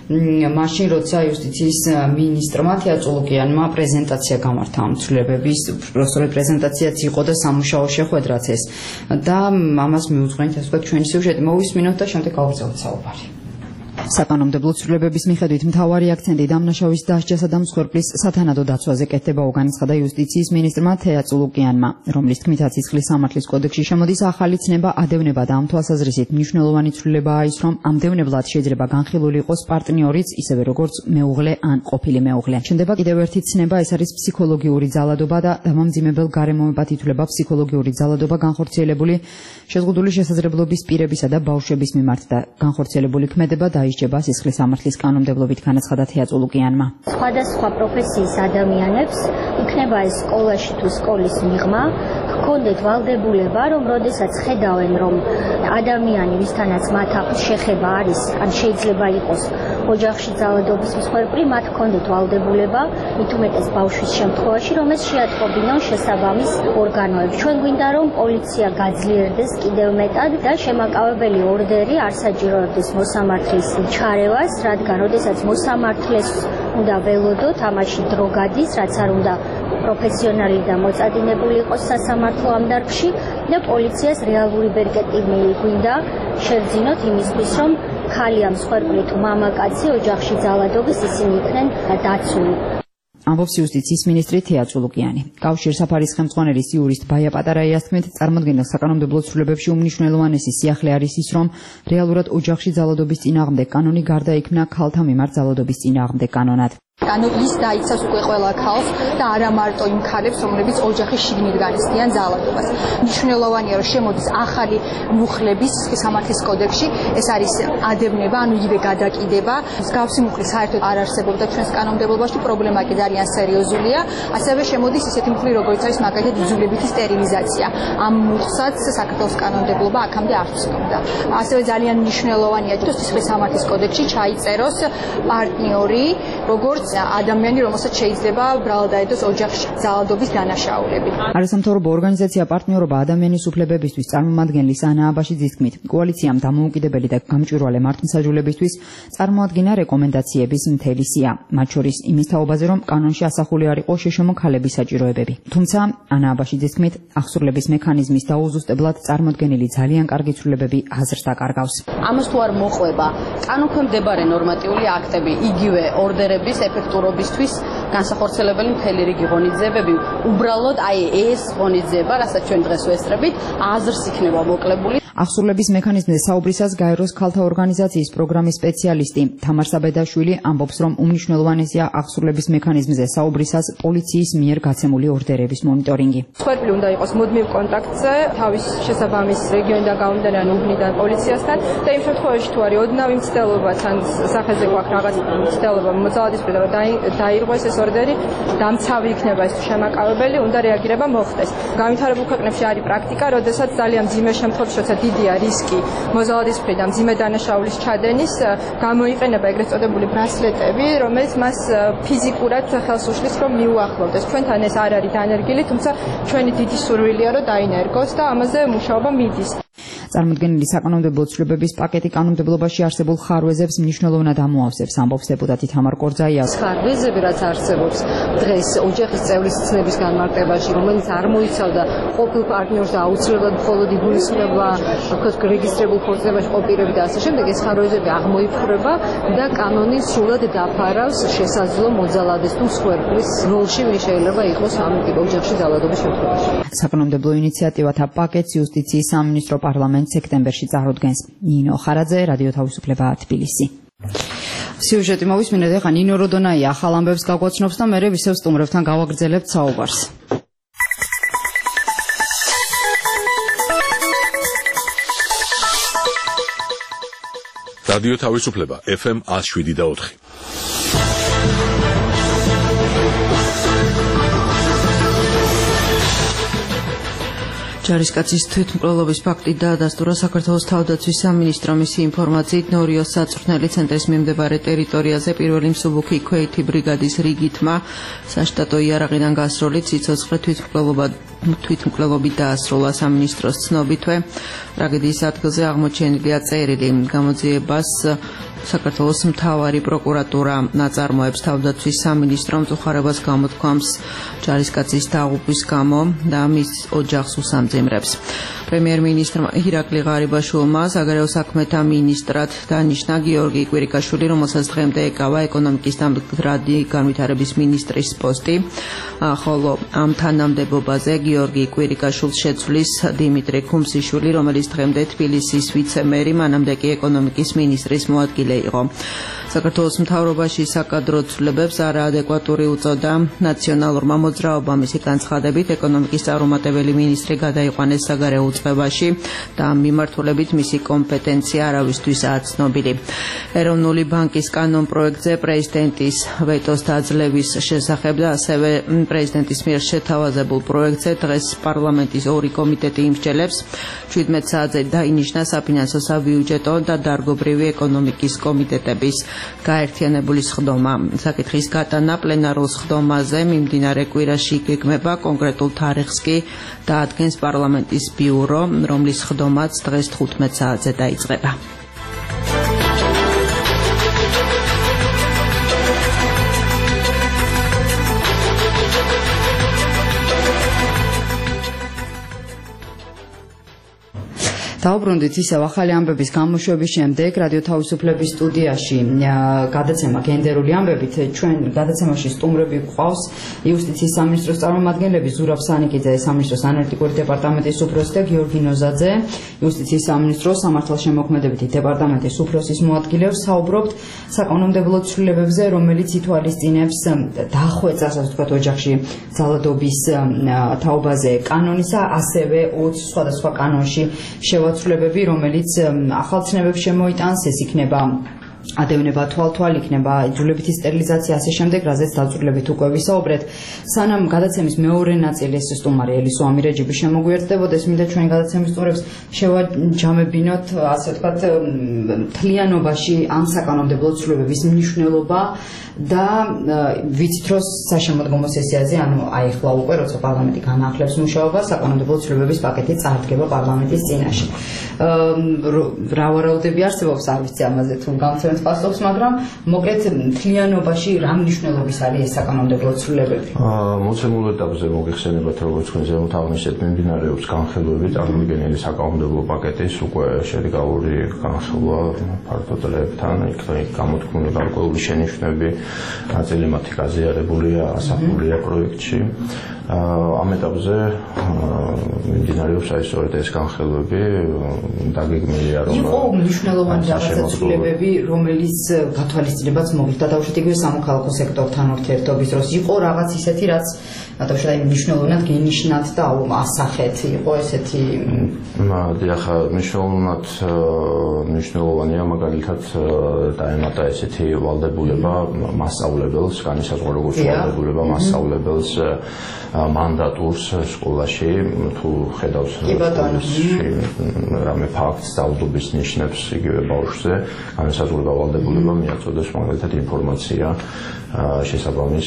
მაშინ როცა იუსტიციის მინისტრმა თეატრულუკიანმა პრეზენტაცია გამართა ამ ცვლილებების სწორედ პრეზენტაციაც იყო და სამუშაო შეხვედრაც ეს და ამას მიუძღვენით ასე ვთქვათ ჩვენი სიუჟეტი მოვისმინოთ და შემდეგ გავაგრძელებთ საუბარი. საკანონმდებლო ცვლილებების მიხედვით მთავარი აქცენტი დამნაშავის დასჯასა და მსხვერპლის სათანადო დაცვაზე კეთდება უგანაცხადა იუსტიციის მინისტრმა თეატრულუკიანმა, რომლის თქმით სისხლის სამართლის კოდექსში შემოდის ახალი ცნება ადევნება და ამ თვალსაზრისით მნიშვნელოვანი ცვლილებაა ის, რომ ამდევნებლად შეიძლება განხილული იყოს პარტნიორიც, ისევე როგორც მეუღლე ან ყოფილი მეუღლე. შენდება კიდევ ერთი ცნება, ეს არის ფსიქოლოგიური ძალადობა და დამამძიმებელ გარემოებად ითვლება ფსიქოლოგიური ძალადობა განხორციელებული შეზღუდული შესაძლებლობის პირებისა და ბავშვების მიმართ და განხორციელებული ქმედება დაისჯება სისხლის სამართლის კანონმდებლობით განაცხადა თეატრულუკიანმა. სხვადასხვა პროფესიის ადამიანებს იქნება ეს სკოლაში თუ სკოლის მიღმა გქონდეთ ვალდებულება რომ როდესაც ხედავენ რომ ადამიანი ვისთანაც მათ აქვს შეხება არის ან შეიძლება იყოს ოჯახში ძალადობის მსხვერპლი მათ გქონდეთ ვალდებულება მით უმეტეს ბავშვის შემთხვევაში რომ ეს შეატყობინონ შესაბამის ორგანოებს. ჩვენ გვინდა რომ პოლიცია გაძლიერდეს კიდევ მეტად და შემაკავებელი ორდერი არ საჭიროებდეს მოსამართლის ჩარევას, რადგან როდესაც მოსამართლეს უნდა ველოდოთ, ამაში დრო გადის, რაც არ უნდა პროფესიონალი და მოწადინებული იყოს სასამართლო ამ დარგში და პოლიციას რეალური პერსპექტივა გვინდა შევძინოთ იმისთვის, რომ ხალი ამ მსხვერპლი თუ მამაკაცი ოჯახში ძალადობის ისინი იქნენ დაცული. ამბობს იუსტიციის მინისტრი თეატრულუკიანი. კავშირსაფარის ხელმძღვანელის იურისტ ბაია პატარაიას თქმით, წარმოქმნილ საკანონმდებლო ცვლილებებში უმნიშვნელოვანესი სიახლე არის ის, რომ რეალურად ოჯახში ძალადობის წინააღმდეგ კანონი გარდაიქმნა ქალთა მიმართ ძალადობის წინააღმდეგ კანონად. ანუ ის დაიცავს უკვე ყველა ქალს და არა მარტო იმ ქალებს, რომლებიც ოჯახის შიგნით განიცდიან ძალადობას. მნიშვნელოვანია, რომ შემოდის ახალი მუხლები სისხლის სამართლის კოდექსში, ეს არის ადევნება, ანუ იგივე გადაკიდება. მსგავსი მუხლი საერთოდ არ არსებობდა ჩვენს კანონმდებლობაში, პრობლემა კი ძალიან სერიოზულია. ასევე შემოდის ისეთი მუხლი, როგორც არის მაგალითად იძულებითი სტერილიზაცია. ამ მუხლსაც საქართველოს კანონმდებლობა აქამდე არ ცნობდა. ასევე ძალიან მნიშვნელოვანია, რომ სისხლის სამართლის კოდექსში ჩაიწეროს პარტნიორი, როგორც ადამიანი, რომელსაც შეიძლება ბრალდაედოს ოჯახში ძალადობის დანაშაულები. არასამთავრობო ორგანიზაცია პარტნიორობა ადამიანის უფლებებისთვის წარმომადგენლის ანა აბაშიძის თქმით, კოალიციამ დამოუკიდებელი და გამჭვირვალე მართლმსაჯულებისთვის წარმოადგინა რეკომენდაციების მთელი სია, მათ შორის იმის თაობაზე, რომ კანონში ასახული არ იყო შეშმო ქალების საჭიროებები. თუმცა ანა აბაშიძის თქმით, აღსრულების მექანიზმის დაუზუსტებლად წარმოდგენილი ძალიან კარგი ცვლილებები აზრს დაკარგავს. ამას თუ არ მოყვება კანონქვემდებარე ნორმატიული აქტები, იგივე ორდერების ეფექტურობისთვის განსახორციელებელი მთელი რიგი ღონისძიებები, უბრალოდ აი ეს ღონისძიება, რასაც ჩვენ დღეს ვესწრებით, აზრს იქნება მოკლებული. აღსრულების მექანიზმზე საუბრისას გაეროს ქალთა ორგანიზაციის პროგრამის სპეციალისტი თამარ საბედაშვილი ამბობს, რომ უმნიშვნელოვანესია აღსრულების მექანიზმზე საუბრისას პოლიციის მიერ გაცემული ორდერების მონიტორინგი. მსხვერპლი უნდა იყოს მუდმივ კონტაქტზე თავის შესაბამის რეგიონიდან გამომდინარე ან უბნიდან პოლიციასთან და იმ შემთხვევაში თუ არის ოდნავი მცდელობა თან სახეზე გვაქვს რაღაც მცდელობა მოძალადის პირდა დაირღვეს ეს ორდერი, დამცავი იქნება ეს შემაკავებელი, უნდა რეაგირება მოხდეს. განვითარებულ ქვეყნებში არის პრაქტიკა, როდესაც ძალიან მძიმე შემთხვევაში, როცა დიდია რისკი მოძალადის მხრიდან მძიმე დანაშაულის ჩადენის, გამოიყენება ეგრეთ წოდებული ბრასლეტები, რომელიც მას ფიზიკურად ხელს უშლის, რომ მიუახლოვდეს. ჩვენთან ეს არ არის დანერგილი, თუმცა ჩვენი დიდი სურვილია, რომ დაინერგოს და ამაზე მუშაობა მიდის. წარმოდგენილი საკანონმდებლო ცვლილებების პაკეტი კანონმდებლობაში არსებულ ხარვეზებს მნიშვნელოვნად ამოავსებს, ამბობს დეპუტატი თამარ კორძაია. ხარვეზები, რაც არსებობს დღეს ოჯახის წევრის ცნების განმარტებაში, რომელიც არ მოიცავდა ყოფილ პარტნიორს და აუცილებლად მხოლოდ იგულისხმება, თქოს რეგისტრირებულ ქორწინებაში ყოფილები და ასე შემდეგ, ეს ხარვეზები აღმოიფხვრება და კანონი სრულად დაფარავს შესაძლო მოძალადეს თუ მსხვერპლის როლში, ვინ შეიძლება იყოს ამ ოჯახში ძალადობის შემთხვევაში. საკანონმდებლო ინიციატივათა პაკეტს იუსტიციის სამინისტრო პარლამენტი სექტემბერში წარუდგენს. ნინო ხარაძე, რადიო თავისუფლება, თბილისი. სიუჟეტი მოვისმინეთ, ეხლა ნინო როდონაია ახალ ამბებს გაგვაცნობს და მერე ვისევ სტუმრებთან გავაგრძელებთ საუბარს. რადიო თავისუფლება, ეფ ემ one oh seven და four. ჯარისკაცის თვითმკვლელობის ფაქტი დაადასტურა საქართველოს თავდაცვის სამინისტრომ. მისი ინფორმაციით ნორიოს საწვრთნელი ცენტრის მიმდებარე ტერიტორიაზე პირველი მსუბუქი ქვეითი ბრიგადის რიგითმა საშტატო იარაღიდან გასროლით სიცოცხლე თვითმკვლელობით დაასრულა. სამინისტროს ცნობითვე ტრაგედიის ადგილზე აღმოჩენილია წერილი. გამოძიებას საქართველოს მთავარი პროკურატურა ნაწარმოებს. თავდაცვის სამინისტრომ მწუხარებას გამოთქვამს ჯარისკაცის დაღუპვის გამო და მის ოჯახს უსამძიმრებს. პრემიერ-მინისტრმა ირაკლი ღარიბაშვილმა საგარეო საქმეთა მინისტრად დანიშნა გიორგი კვირიკაშვილი, რომელსაც დღემდე ეკავა ეკონომიკის და მდგრადი განვითარების მინისტრის პოსტი, ხოლო ამ თანამდებობაზე გიორგი კვირიკაშვილს შეცვლის დიმიტრი ქუმსიშვილი, რომელიც დღემდე თბილისის ვიცე-მერი, მანამდე კი ეკონომიკის მინისტრის მოადგილე იყო. საქართველოს მთავრობაში საკადრო ცვლილებებს არაადეკვატური უწოდა ნაციონალურმა მოძრაობამ. მისი განცხადებით, ეკონომიკის წარუმატებელი მინისტრი გადაიყვანეს საგარეო უწყებაში და ამ მიმართულებით მისი კომპეტენცია არავისთვისაა ცნობილი. ეროვნული ბანკის კანონ პროექტზე პრეზიდენტის ვეტოს დაძლევის შესახებ და ასევე პრეზიდენტის მიერ შეთავაზებულ პროექტზე დღეს პარლამენტის ორი კომიტეტი იმსჯელებს. შვიდმეტ საათზე დაინიშნა საფინანსო, საბიუჯეტო და დარგობრივი ეკონომიკის კომიტეტების გაერთიანებული სხდომა. საკითხის გატანა პლენარულ სხდომაზე მიმდინარე კვირაში იგეგმება. კონკრეტულ თარიღს კი დაადგენს პარლამენტის ბიურო, რომლის სხდომაც დღეს თხუთმეტ საათზე დაიწყება. დავბრუნდით ისევ ახალი ამბების გამოშვების შემდეგ რადიო თავისუფლების სტუდიაში გადაცემა გენდერული ამბებით. ჩვენ გადაცემაში სტუმრები გვყავს იუსტიციის სამინისტროს წარმომადგენლები ზურაბ სანიკიძე, სამინისტროს ანალიტიკური დეპარტამენტის უფროსი და გიორგი ნოზაძე, იუსტიციის სამინისტროს სამართალშემოქმედებითი დეპარტამენტის უფროსის მოადგილე. საუბრობთ საკანონმდებლო ცვლილებებზე, რომელიც ითვალისწინებს დახვეწას, ასე ვთქვათ, ოჯახში ძალადობის თაობაზე კანონისა, ასევე ოცი სხვადასხვა კანონში შევა ცვლილებები, რომელიც ახალ ცნებებს შემოიტანს. ეს იქნება ადევნება თვალთვალ, იქნება იძულებითი სტერილიზაცია, ასე შემდეგ, რაზეც დაწვრილებით უკვე ვისაუბრეთ. სანამ გადაცემის მეორე ნაწილის სტუმარი ელისო ამირეჯიბი შემოგვიერთდებოდეს, მინდა ჩვენი გადაცემის სტუმრებს შევაჯამებინოთ, ასე ვთქვათ, მთლიანობაში ამ საკანონმდებლო ცვლილებების მნიშვნელობა და ვიცით, რომ საშემოდგომო სესიაზე, ანუ აი ახლა უკვე როცა პარლამენტი განახლებს მუშაობას, საკანონმდებლო ცვლილებების პაკეტი წარდგება პარლამენტის წინაშე. რა ვარაუდები არსებობს, არ ვიცი ამაზე თუ გამცემთ პასუხს, მაგრამ მოკლედ მთლიანობაში რა მნიშვნელობის არის ეს საკანონმდებლო ცვლილებები? მოცემულ ეტაპზე მოგეხსენებათ, როგორც თქვენ ზემოთ აღნიშნეთ, მიმდინარეობს განხილვები წარმოგენილი საკანონმდებლო პაკეტის უკვე შერიგალური განხილვა ფართო წლებთან, იქ გამოთქმული გარკვეული შენიშვნები, ნაწილი მათი გაზიარებულია, ასახულია პროექტში. ამ ეტაპზე მიმდინარეობს აი სწორედ ეს განხილვები, დაგეგმილია რომ იყო მნიშვნელოვანი რაღაცა ცვლილებები, რომელიც გათვალისწინებაც მოგიხდა დაუშვით იგივე სამოქალაქო სექტორთან ურთიერთობის დროს. იყო რაღაც ისეთი, რაც დაუშვით აი მნიშვნელოვნად გენიშნათ და ასახეთ, იყო ესეთი. დიახ, მნიშვნელოვნად მნიშვნელოვანია მაგალითად დაემატა ესეთი ვალდებულება მასწავლებელს, განისაზღვრა როგორც ვალდებულება მასწავლებელს მანდატურს სკოლაში, თუ ხედავს რამე ფაქტს, ძალადობის ნიშნებს იგივე ბავშვზე, განისაზღვრება ვალდებულება მიაწოდეს მაგალითად ინფორმაცია შესაბამის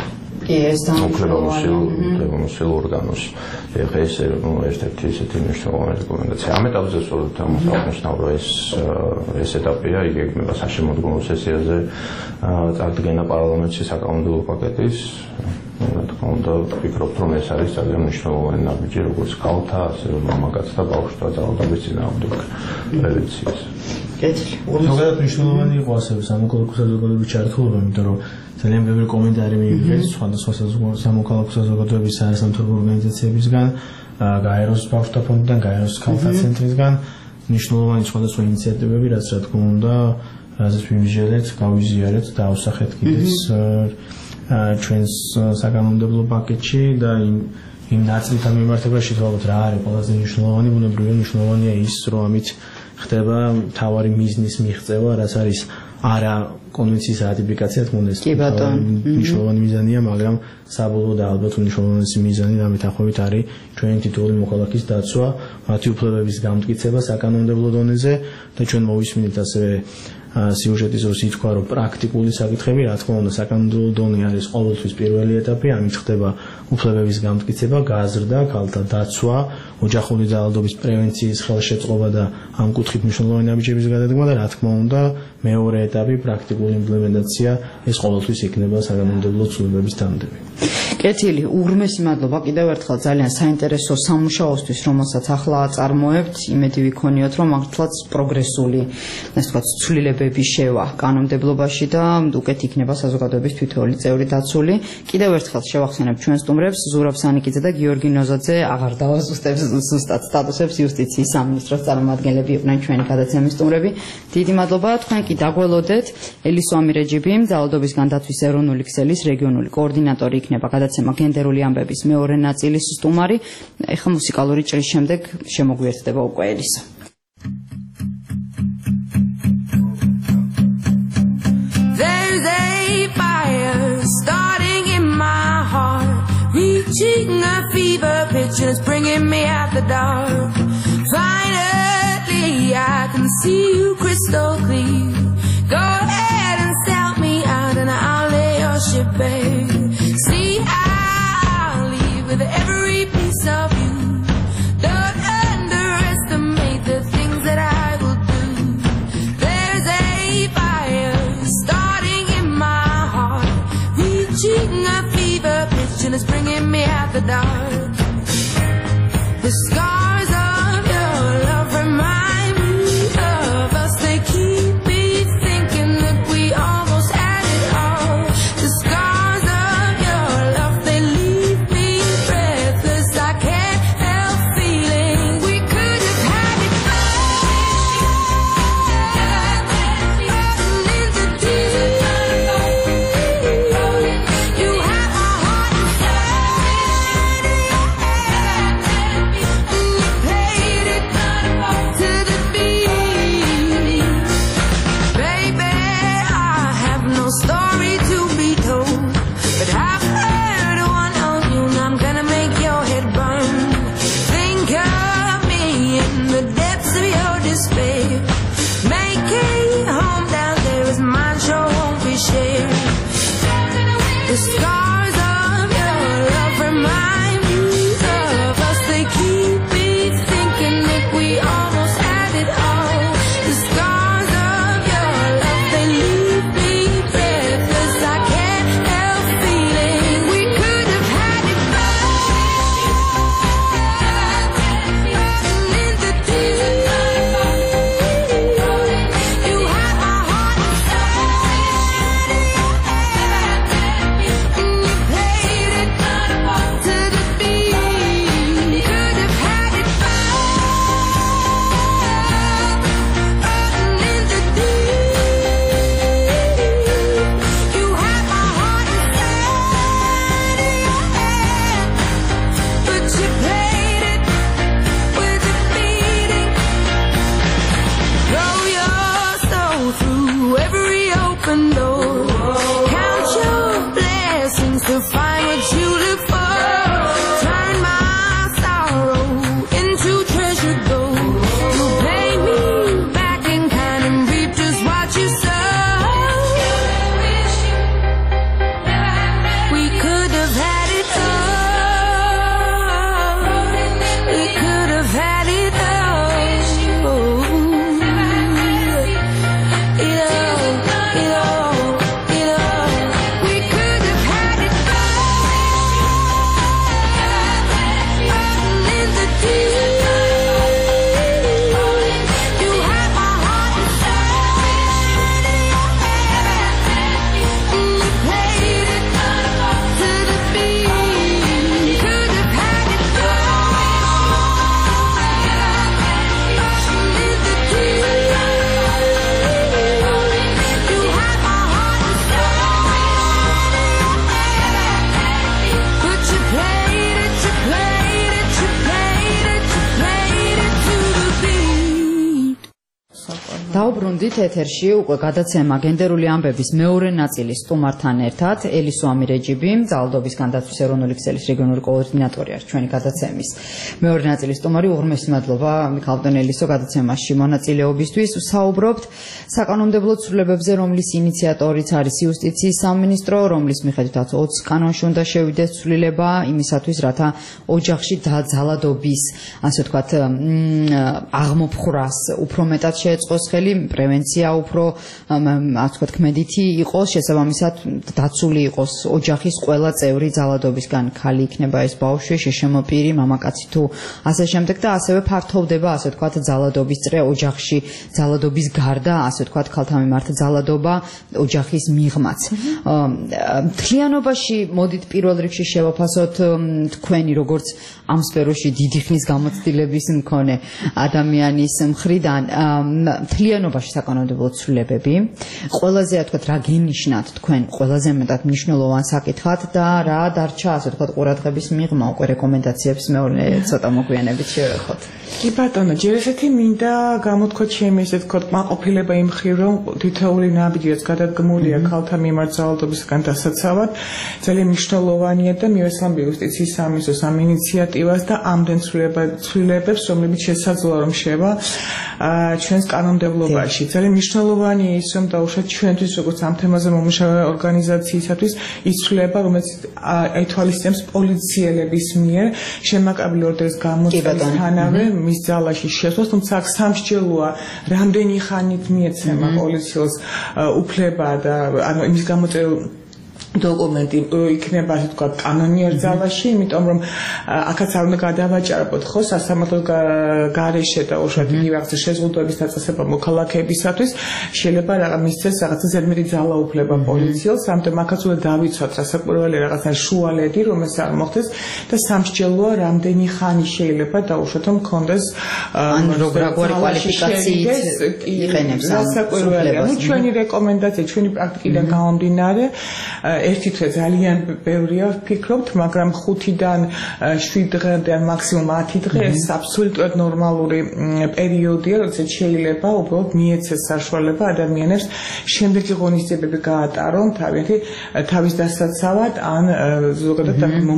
უფლებამოსილ ორგანოს. ეხლა ეს ერთ-ერთი ისეთი მნიშვნელოვანი რეკომენდაცია. ამ ეტაპზე სწორედ აღნიშნავ, რომ ეს ეს ეტაპია, იგეგმება საშემოდგომო სესიაზე წარდგენა პარლამენტში საკანონმდებლო პაკეტის. რა თქმა უნდა, ვფიქრობ, რომ ეს არის ძალიან მნიშვნელოვანი ნაბიჯი, როგორც ქალთა, ასე რომ მამაკაცთა და ბავშვთა ძალადობის წინააღმდეგ პრევენციას. ზოგადად მნიშვნელოვანი იყო ასევე სამოქალაქო საზოგადოების ჩართულობა, იმიტომ რომ ძალიან ბევრი კომენტარი მიიღეს სხვადასხვა სამოქალაქო საზოგადოების არასამთავრობო ორგანიზაციებისგან, გაეროს ბავშვთა ფონდიდან, გაეროს ქალთა ცენტრისგან, მნიშვნელოვანი სხვადასხვა ინიციატივები, რაც რა თქმა უნდა, რაზეც ვიმსჯელეთ, გავიზიარეთ და ავსახეთ კიდეც ჩვენს საკანონმდებლო პაკეტში და იმ იმ ნაწილთან მიმართებაში თვალყოთ რა არის ყველაზე მნიშვნელოვანი, ბუნებრივია მნიშვნელოვანია ის, რომ ამით ხდება მთავარი მიზნის მიღწევა, რაც არის არა კონვენციის რატიფიკაცია თქო უნდა ეს მნიშვნელოვანი მიზანია, მაგრამ საბოლოო და ალბათ მნიშვნელოვანი მიზანი დამეთანხმებით არის ჩვენი თითოეული მოქალაქის დაცვა, მათი უფლებების გამტკიცება საკანონმდებლო დონეზე და ჩვენ მოვისმინეთ ასევე სიუჟეტის ოსი თქვა რომ პრაქტიკული საკითხები რა თქმა უნდა საკანონმდებლო დონე არის ყოველთვის პირველი ეტაპი, ამით ხდება უფლებების გამტკიცება, გაზრდა, ქალთა დაცვა, ოჯახური ძალადობის პრევენციის ხელშეწყობა და ამ კუთხით მნიშვნელოვანი ნაბიჯების გადადგმა და რა თქმა უნდა მეორე ეტაპი პრაქტიკული იმპლემენტაცია, ეს ყოველთვის იქნება საკანონმდებლო ცვლილებების თანხმდები. კეთილი, უღრმესი მადლობა კიდევ ერთხელ ძალიან საინტერესო სამუშაოსთვის, რომელსაც ახლა აწარმოებთ, იმედი ვიქონიოთ, რომ მართლაც პროგრესული, ასე ვთქვათ, ცვლილებები შევა კანონმდებლობაში და უკეთ იქნება საზოგადოების თითოეული წევრი დაცული. კიდევ ერთხელ შევახსენებ ჩვენ სტუმრებს, ზურაბ სანიკიძე და გიორგი ნოზაძე აღარ დავაზუსტებს ზუსტად სტატუსებს, იუსტიციის სამინისტროს წარმომადგენლები იყვნენ ჩვენი გადაცემის სტუმრები. დიდი მადლობა, თქვენ კი დაგველოდეთ. ელისო ამირეჯიბი, ძალადობის განდაცვის ეროვნული ქსელის რეგიონული კოორდინატორი იქნება გადაცემა გენდერული ამბების მეორე ნაწილის სტუმარი. ეხლა მუსიკალური ჭრის შემდეგ შემოგვიერთდება უკვე ელისო. There's a fire starting in my heart, reaching a fever pitch and it's bringing me out the dark. Finally I can see you crystal clear. Go ahead and sell me out and I'll lay your ship bare. See, I'll leave with every piece of you. Don't underestimate the things that I will do. There's a fire starting in my heart, reaching a fever pitch and it's bringing me out the dark. The scars of your love remind me of us. They keep me thinking that we almost had it all. The scars of your love, they leave me breathless. I can't help feeling we could have had it all. Into deep. You have my heart and soul. დაუბრუნდით ეთერში უკვე გადაცემა გენდერული ამბების მეორე ნაწილის სტუმართან ერთად ელისო ამირეჯიბი, ძალადობის განდაცვის ეროვნული ქსელის რეგიონული კოორდინატორი არის ჩვენი გადაცემის მეორე ნაწილის სტუმარი. უღრმესი მადლობა მიხალბატონ ელისო გადაცემაში მონაწილეობისთვის. ვსაუბრობთ საკანონმდებლო ცვლილებებზე, რომლის ინიციატორიც არის იუსტიციის სამინისტრო, რომლის მიხედვითაც ოცი კანონში უნდა შევიდეს ცვლილება იმისათვის, რათა ოჯახში ძალადობის, ასე ვთქვათ, აღმოფხვრას უფრო მეტად შეეწყოს ხელი, პრევენცია უფრო, ასე ვთქვათ, ქმედითი იყოს, შესაბამისად დაცული იყოს ოჯახის ყველა წევრი ძალადობისგან, ქალი იქნება ეს ბავშვი, შეშემო პირი, მამაკაცი თუ ასე შემდეგ და ასევე ფართოვდება, ასე ვთქვათ, ძალადობის წრე ოჯახში, ძალადობის გარდა, ასე ვთქვათ, ქალთა მიმართ ძალადობა ოჯახის მიღმაც. მთლიანობაში მოდით პირველ რიგში შევაფასოთ თქვენი როგორც ამ სფეროში დიდი ხნის გამოცდილების მქონე ადამიანის მხრიდან მთლიანობაში საკანონმდებლო ცვლილებები, ყველაზე თქვათ რა გენიშნათ თქვენ ყველაზე მეტად მნიშვნელოვან საკითხად და რა დარჩა ასე თქვათ ყურადღების მიღმა უკვე რეკომენდაციებს მეორე ცოტა მოგვიანებით შევეხოთ. კი ბატონო, ჯერ ესეთი მინდა გამოთქვათ ჩემი ესე თქვათ მაყოფილება იმ მხრივ, რომ თითოეული ნაბიჯი რაც გადადგმულია ქალთა მიმართ ძალადობისგან დასაცავად ძალიან მნიშვნელოვანია და მივესალმები იუსტიციის სამინისტროს ამ ინიციატივას და ამდენ ცვლილებებს, რომლებიც შესაძლოა რომ შევა ჩვენს კანონმდებლობაში. ძალიან მნიშვნელოვანია ის, რომ დაუშვათ ჩვენთვის როგორც ამ თემაზე მომუშავე ორგანიზაციისათვის ის ცვლილება, რომელიც ეთვალისწინებს პოლიციელების მიერ შემაკაბელი ორდერის გამოცხადისთანავე მის ძალაში შესვლას, თუმცა აქ სამსჯელოა რამდენი ხანით მიეცემა პოლიციელს უფლება და ანუ იმის გამოწერილ დოკუმენტი იქნება ასე თქვა კანონიერ ძალაში, იმიტომ რომ აქაც არ უნდა გადავაჭარბოთ ხო სასამართლოს გარეშე და უშუალოდ იგივე რაღაცა შეზღუდვების დაწესება მოქალაქეებისათვის შეიძლება რაღაც მისცეს რაღაცა ზედმეტი ძალა უფლება პოლიციელს, ამიტომ აქაც უნდა დავიცვათ რასაკვირველია რაღაცა შუალედი, რომ ეს არ მოხდეს და სამსჯელოა რამდენი ხანი შეიძლება დაუშვათ რომ მქონდეს ან როგორი კვალიფიკაციით იყენებს რასაკვირველია. ნუ ჩვენი რეკომენდაცია, ჩვენი პრაქტიკიდან გამომდინარე ერთი თვე ძალიან ბევრია ვფიქრობთ, მაგრამ ხუთიდან შვიდ დღემდე ან მაქსიმუმ ათი დღე ეს აბსოლუტურად ნორმალური პერიოდია, როდესაც შეიძლება უბრალოდ მიეცეს საშუალება ადამიანებს შემდეგი ღონისძიებები გაატარონ თავიანთი თავის დასაცავად ან ზოგადად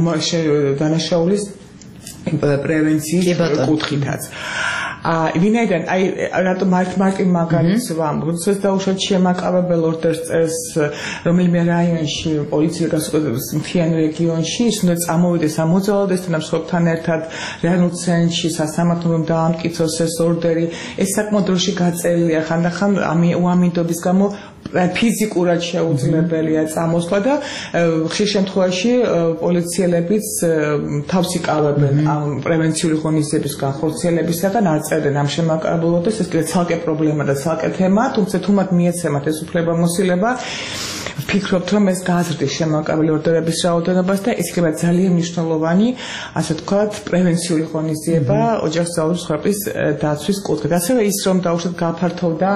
დანაშაულის პრევენციის კუთხითაც. ვინაიდან აი რატომ მართ მარტი მაგალითს ვამბობ, როდესაც დაუშვათ შემაკავებელ ორდერს წერს რომელიმე რაიონში პოლიცია გასაკუთრებით მთიან რეგიონში, ის უნდა წამოვიდეს ამ მოძრაობასთან ამ მსხვერპლთან ერთად რეალურ ცენტრში სასამართლომ დაამტკიცოს ეს ორდერი, ეს საკმაოდ დროში გაწერილია, ხანდახან ამ უამინდობის გამო ფიზიკურად შეუძლებელია წამოსვლა და ხშირ შემთხვევაში პოლიციელებიც თავს იკავებენ ამ პრევენციული ღონისძიების განხორციელებისაგან, არ წერდნენ ამ შემაკაბელობას, ეს კიდე ცალკე პრობლემა და ცალკე თემა, თუმცა თუ მათ მიეცემათ ეს უფლებამოსილება, ვფიქრობთ რომ ეს გააზრდის შემაკაბელი ორდერების რაოდენობას და ეს იქნება ძალიან მნიშვნელოვანი, ასე ვთქვათ, პრევენციული ღონისძიება ოჯახის ძალადობის მსხვერპლის დაცვის კუთხით. ასევე ის რომ დაუშვათ გაფართოვდა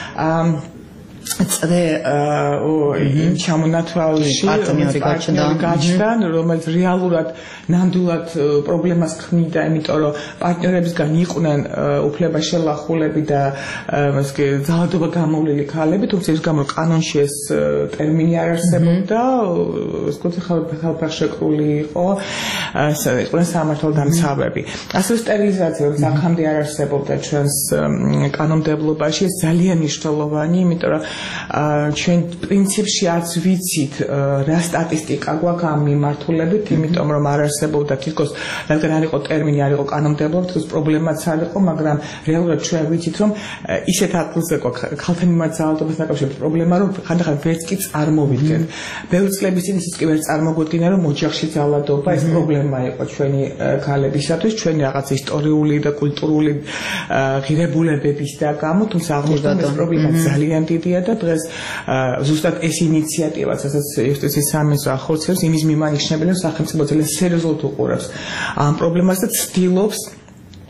წრე იმ ჩამონათვალში პარტნიორი გაჩნდა, რომელიც რეალურად ნამდვილად პრობლემას ქმნიდა, იმიტომ რომ პარტნიორებისგან იყვნენ უფლება შელახულები და მასკე ძალადობა გამოვლილი ქალები, თუმცა ის გამო კანონში ეს ტერმინი არ არსებობდა, ეს კუთხე ხალხშეკრული იყო, იყვნენ სამართალდამცავები. ასევე სტერილიზაცია, რომელიც აქამდე არ არსებობდა ჩვენს კანონმდებლობაში, ეს ძალიან მნიშვნელოვანი, იმიტომ რომ ჩვენ პრინციპში არც ვიცით რა სტატისტიკა გვაქვს ამ მიმართულებით, იმიტომ რომ არ არსებობდა თითქოს, რადგან არ იყო ტერმინი, არ იყო კანონმდებლობა, თითქოს პრობლემაც არ იყო, მაგრამ რეალურად ჩვენ ვიცით, რომ ისეთ ადგილზე გვაქვს ქალთა მიმართ ძალადობასთან დაკავშირებით პრობლემა, რომ ხანდახან ვერც კი წარმოვიდგენთ. ბევრი წლების წინ ისიც კი ვერ წარმოგვიდგინა, რომ ოჯახში ძალადობა ეს პრობლემა იყო ჩვენი ქალებისათვის, ჩვენი რაღაც ისტორიული და კულტურული ღირებულებების და გამო, თუმცა აღმოჩნდა ეს პრობლემა ძალიან დიდია და დღეს ზუსტად ეს ინიციატივა, რასაც იუსტიციის სამინისტრო ახორციელებს, იმის მიმანიშნებელია, რომ სახელმწიფო ძალიან სერიოზულად უყურებს ამ პრობლემას და ცდილობს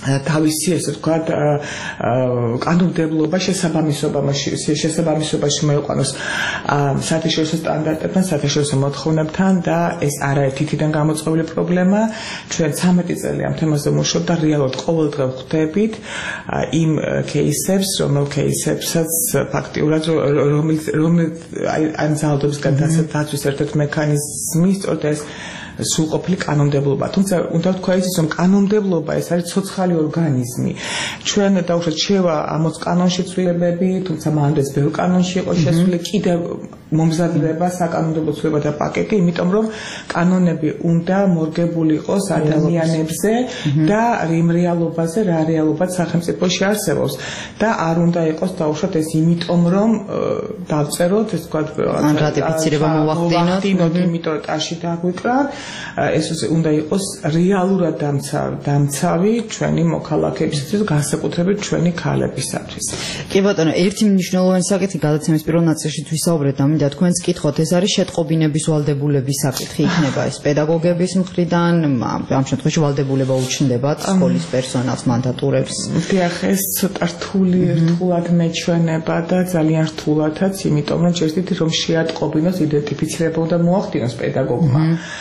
თავისი ესე ვთქვათ კანონმდებლობა შესაბამისობაში შესაბამისობაში მოიყვანოს საერთაშორისო სტანდარტებთან, საერთაშორისო მოთხოვნებთან და ეს არაერთი თვიდან გამოწვეული პრობლემა. ჩვენ ცამეტი წელი ამ თემაზე ვმუშაობთ და რეალურად ყოველდღე ვხვდებით იმ кейსებს, რომელ кейსებსაც ფაქტიურად რომელიც ამ ძალადობის გადასაცემის ერთ-ერთი მექანიზმი სწორედ ეს სრულყოფილი კანონმდებლობა. თუმცა უნდა ვთქვა ისიც, რომ კანონმდებლობა ეს არის ცოცხალი ორგანიზმი. ჩვენ დაუშვათ შევა ამოც კანონში ცვლილებები, თუმცა მანდეს ბევრ კანონში იყო შესული, კიდევ მომზადდება საკანონმდებლო ცვლილებათა პაკეტი, იმიტომ რომ კანონები უნდა მორგებული იყოს ადამიანებზე და იმ რეალობაზე, რა რეალობაც სახელმწიფოში არსებობს და არ უნდა იყოს დაუშვათ ეს იმიტომ რომ დავწეროთ, ეს ვთქვათ, ან რატიფიცირება მოვახდინოთ, იმიტომ რომ ტაში დაგვიკრათ. ეს უნდა იყოს რეალურად დამცავი ჩვენი მოქალაქეებისთვის, განსაკუთრებით ჩვენი ქალებისათვის. კი ბატონო, ერთი მნიშვნელოვანი საკითხი გადაცემის პირველ ნაწილში ვისაუბრეთ, ამინდა თქვენს კითხოთ, ეს არის შეტყობინების ვალდებულების საკითხი იქნება ეს პედაგოგების მხრიდან, ამ შემთხვევაში ვალდებულება უჩნდებათ სკოლის პერსონალს, მანდატურებს. დიახ, ეს ცოტა რთული, რთულად მეჩვენება და ძალიან რთულადაც, იმიტომ რომ ჯერდით რომ შეატყობინოს, იდენტიფიცირება უნდა მოახდინოს პედაგოგმა.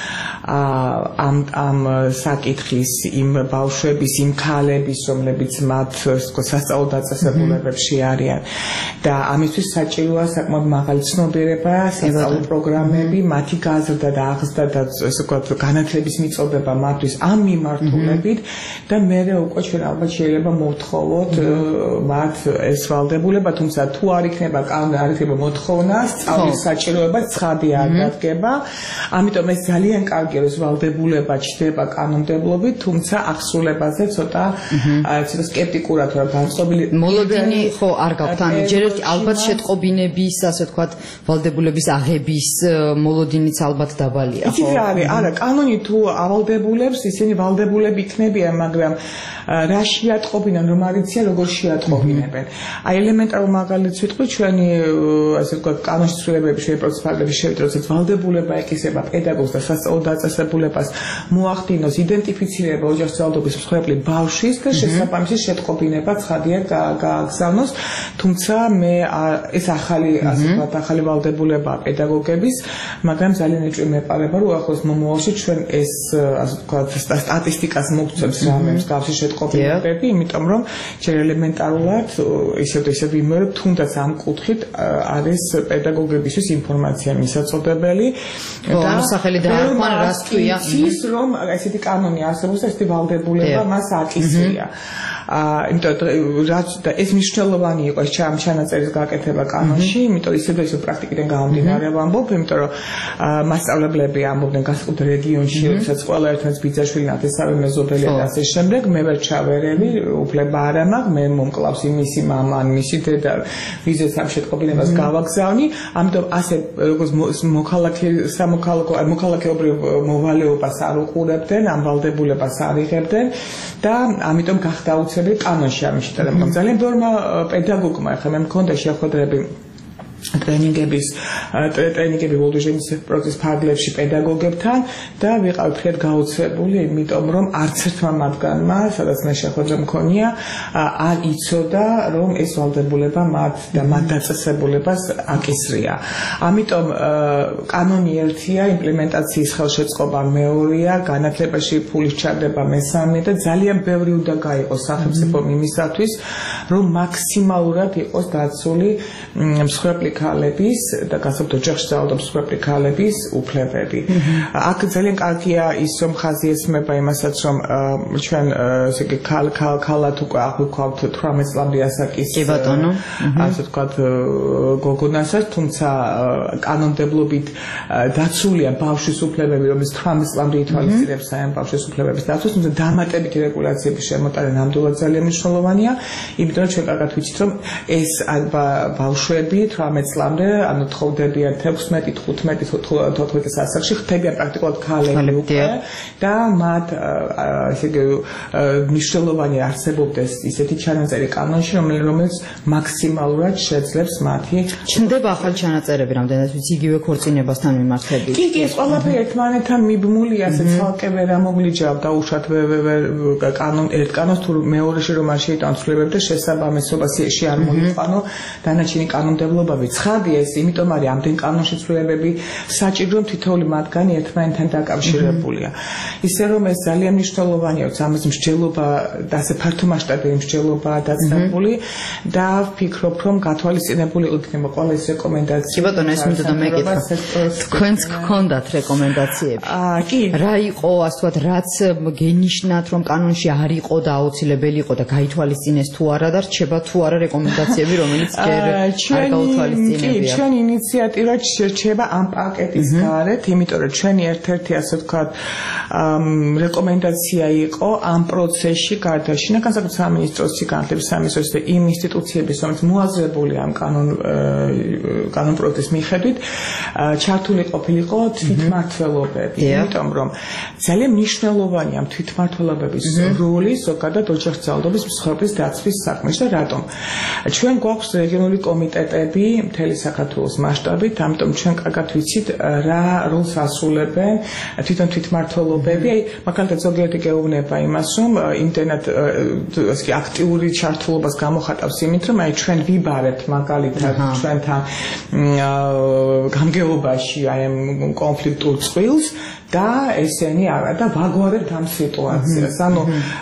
ამ ამ საკითხის იმ ბავშვების, იმ ქალების, რომლებიც მათ სასწავლო დაწესებულებებში არიან და ამისთვის საჭიროა საკმაოდ მაღალი ცნობიერება, სასწავლო პროგრამები, მათი გაზრდა და აღზრდა და ესე ვთქვათ, განათლების მიწოდება მათთვის ამ მიმართულებით და მერე უკვე ჩვენ ალბათ შეიძლება მოვთხოვოთ მათ ეს ვალდებულება, თუმცა თუ არ იქნება კანონი, არ იქნება მოთხოვნა, სწავლის საჭიროება ცხადი არ დადგება. ამიტომ ეს ძალიან კარგი ეს ვალდებულება ჩდება კანონმდებლობით, თუმცა აღსრულებაზე ცოტა ცოტა სკეპტიკურად ვარ განწყობილი. მოლოდინი ხო არ გაქვთ, ანუ ჯერ ერთი ალბათ შეტყობინების, ასე ვთქვათ, ვალდებულების აღების მოლოდინიც ალბათ დაბალია, ხო? იცით რა არის? არა, კანონი თუ ავალდებულებს, ისინი ვალდებულები იქნებიან, მაგრამ რა შეატყობინან, რომ არ იციან, როგორ შეატყობინებენ. აი ელემენტარულ მაგალითს ვიტყვი, ჩვენი ასე ვთქვათ, კანონში ცვლილებები, ჩვენი პროცესები შევიდროთ, როცა ვალდებულება ეკისება პედაგოგს და სასწავლო დაწესებულებას მოახდინოს იდენტიფიცირება ოჯახის ძალადობის მსხვერპლი ბავშვის და შესაბამისი შეტყობინება ცხადია გააგზავნოს, თუმცა მე ეს ახალი ასე ვთქვათ, ახალი ვალდებულება პედაგოგების, მაგრამ ძალიან ეჭვი მეპარება, რომ ახლოს მომავალში ჩვენ ეს ასე ვთქვათ, სტატისტიკას მოგცემს რამე მსგავსი შეტყობინებები, იმიტომ რომ ჯერ ელემენტარულად ისევ და ისევ ვიმეორებ, თუნდაც ამ კუთხით არის პედაგოგებისთვის ინფორმაცია მისაწოდებელი და სახელი დაარქვა რას ქვია ის რომ ესეთი კანონი არსებობს, ესეთი ვალდებულება მას აკისრია. იმიტომ რაც და ეს მნიშვნელოვანი იყო ეს ჩანაწერის გაკეთება კანონში, იმიტომ ისე და ისე პრაქტიკიდან გამომდინარე ვამბობ, იმიტომ რომ მასწავლებლები ამბობდნენ განსაკუთრებით რეგიონში, როდესაც ყველა ერთმანეთს ბიძაშვილი ნათესავი მეზობელი და ასე შემდეგ, მე ვერ ჩავერევი, უფლება არ მაქვს, მე მომკლავს იმისი მამა, მისი დედა, ვიზეც ამ შეტყობინებას გავაგზავნი, ამიტომ ასე როგორც მოქალაქე სამოქალაქო მოქალაქეობრივ მოვალეობას არ უყურებდნენ, ამ ვალდებულებას არ იღებდნენ და ამიტომ გახდა უცებ კანონში ამის შეტანება. ძალიან ბევრმა პედაგოგმა ახლა მე მქონდა შეხვედრები ტრენინგების ტრენინგები ვოლდუჟენის პროცესის ფარგლებში პედაგოგებთან და ვიყავ ფრედ გაოცებული, იმიტომ რომ არც ერთმა მათგანმა, სადაც მე შეხვედრა მქონია, არ იცოდა, რომ ეს ვალდებულება მათ და მათ დაწესებულებას აკისრია. ამიტომ კანონი ერთია, იმპლემენტაციის ხელშეწყობა მეორეა, განათლებაში ფულის ჩარდება მესამე და ძალიან ბევრი უნდა გაიყოს სახელმწიფო იმისათვის, რომ მაქსიმალურად იყოს დაცული მსხვერპლი ქალების და განსაკუთრებით ოჯახში ძალადობის მსხვერპლი ქალების უფლებები. აქ ძალიან კარგია ის, რომ ხაზი ესმება იმასაც, რომ ჩვენ ესე იგი ქალად უკვე აღვიქვავთ თვრამეტ წლამდე ასაკის ასე ვთქვათ გოგონასაც, თუმცა კანონმდებლობით დაცულია ბავშვის უფლებები, რომელიც თვრამეტ წლამდე ითვალისწინებს ამ ბავშვის უფლებების დაცვას, თუმცა დამატებითი რეგულაციების შემოტანა ნამდვილად ძალიან მნიშვნელოვანია, იმიტომ რომ ჩვენ კარგად ვიცით, რომ ეს ბავშვები თვრამეტ წლამდე, ანუ თხოვდებიან თექვსმეტი, თხუთმეტი, თოთხმეტი სასახლში, ხდებიან პრაქტიკულად ქალები უკვე და მათ ესე იგი მნიშვნელოვანი არსებობდეს ისეთი ჩანაწერი კანონში, რომელიც მაქსიმალურად შეძლებს მათი ჩნდება ახალი ჩანაწერები, რამდენად ვიცი იგივე ქორწინებასთან მიმართებით. კი, კი, ეს ყველაფერი ერთმანეთთან მიბმული, ასე ცალკე ვერ ამომლიჯავ დაუშვათ კანონ ერთ კანონს თუ მეორეში რომ არ შეიტანოს ცვლილებები და შესაბამისობაში არ მოიყვანო დანარჩენი კანონმდებლობები. ცხადია ეს, იმიტომ არის ამდენ კანონში ცვლილებები საჭირო, რომ თითოეული მათგანი ერთმანეთთან დაკავშირებულია. ისე რომ ეს ძალიან მნიშვნელოვანია, ამას მსჯელობა და ასე ფართო მასშტაბური მსჯელობაა დაწყებული და ვფიქრობ, რომ გათვალისწინებული იქნება ყველა ეს რეკომენდაცია. კი ბატონო, ეს მინდოდა მეკითხა. თქვენც გქონდათ რეკომენდაციები? აა, კი. რა იყო, ასე ვთქვათ, რაც გენიშნათ, რომ კანონში არ იყო და აუცილებელი იყო და გაითვალისწინეს თუ არა და რჩება თუ არა რეკომენდაციები, რომელიც ჯერ არ გაუთვალისწინებია. კი, ჩვენი ინიციატივა რჩება ამ პაკეტის გარეთ, იმიტომ რომ ჩვენი ერთ-ერთი ასე ვთქვათ რეკომენდაცია იყო ამ პროცესში გარდაშინა განსაკუთრებით სამინისტროს განათლების სამინისტროს და იმ ინსტიტუციების, რომელიც მოაზრებული ამ კანონ კანონ პროექტის მიხედვით ჩართული ყოფილიყო თვითმმართველობები, იმიტომ რომ ძალიან მნიშვნელოვანია თვითმმართველობების როლი ზოგადად ოჯახსწავლობის მსხვერპლის დაცვის საქმეში და რატომ? ჩვენ გვაქვს რეგიონული კომიტეტები მთელი საქართველოს მასშტაბით, ამიტომ ჩვენ კარგად ვიცით რა როლს ასრულებენ თვითონ თვითმმართველობები. აი, მაგალითად ზოგიერთი გეუბნება იმას, რომ იმდენად ასე აქტიური ჩართულობას გამოხატავს იმით, რომ აი ჩვენ ვიბარებთ მაგალითად ჩვენთან გამგეობაში აი ამ კონფლიქტურ წყვილს და ესენი არა და ვაგვარებთ ამ სიტუაციას. ანუ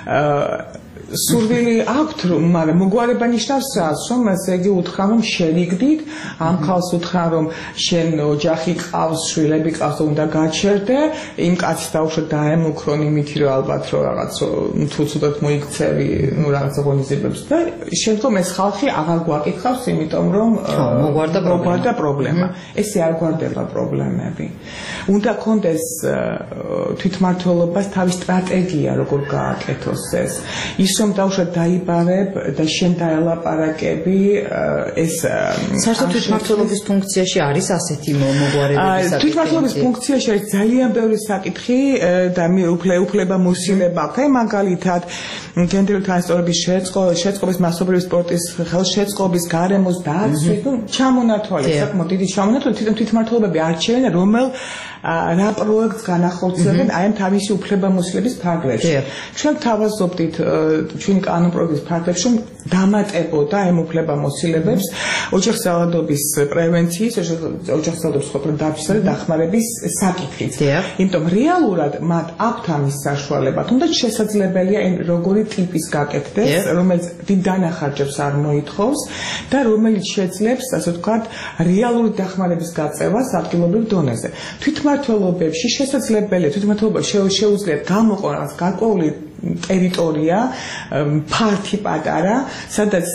სურვილი აქვთ, მაგრამ მოგვარება ნიშნავს რას, რომ ესე იგი უთხრა, რომ შენიგდით, ამ ხალხს უთხრა, რომ შენ ოჯახი ყავს, შვილები ყავს, უნდა გაჩერდე, იმ კაცს დაუშვათ დაემუქრონ იმითი, რომ ალბათ რომ რაღაც თუ ცუდად მოიქცევი, ну რაღაც ღონისძიებებს და შემდგომ ეს ხალხი აღარ გვაკითხავს, იმიტომ რომ მოგვარდა პრობლემა. ესე არ გვარდება პრობლემები. უნდა კონდეს თვითმმართველობას თავის სტრატეგია, როგორ გააკეთოს ეს. ის რომ დავუშვათ დაიბარებ და შენ დაელაპარაკები ეს საერთოდ თვითმმართველობის ფუნქციაში არის ასეთი მოგვარებების საკითხი. თვითმმართველობის ფუნქციაში არის ძალიან ბევრი საკითხი და უფლება მოსილება აქვს. აი მაგალითად გენდერული თანასწორობის შეწყობის, მასობრივი სპორტის ხელშეწყობის, გარემოს დაცვის, ну ჩამონათვალე, საკმაოდ დიდი ჩამონათვალე, თვითონ თვითმმართველობები არჩევენ რომელ რა პროექტს განახორციელებენ აი ამ თავისი უფლებამოსილების ფარგლებში. ჩვენ თავაზობდით ჩვენი კანონპროექტის ფარგლებში დამატებოდა ამ უფლებამოსილებებს ოჯახსავალდობის პრევენციის, ოჯახსავალდობის ყოფილი დაცვისა და დახმარების საკითხით. იმიტომ რეალურად მათ აქვთ ამის საშუალება, თუმცა შესაძლებელია როგორი ტიპის გაკეთდეს, რომელიც დიდ დანახარჯებს არ მოითხოვს და რომელიც შეძლებს, ასე ვთქვათ, რეალური დახმარების გაწევას ადგილობრივ დონეზე. თვითმმართველობებში შესაძლებელია თვითმმართველობა შეუძლია გამოყო რაღაც გარკვეული ტერიტორია, ფართი პატარა, სადაც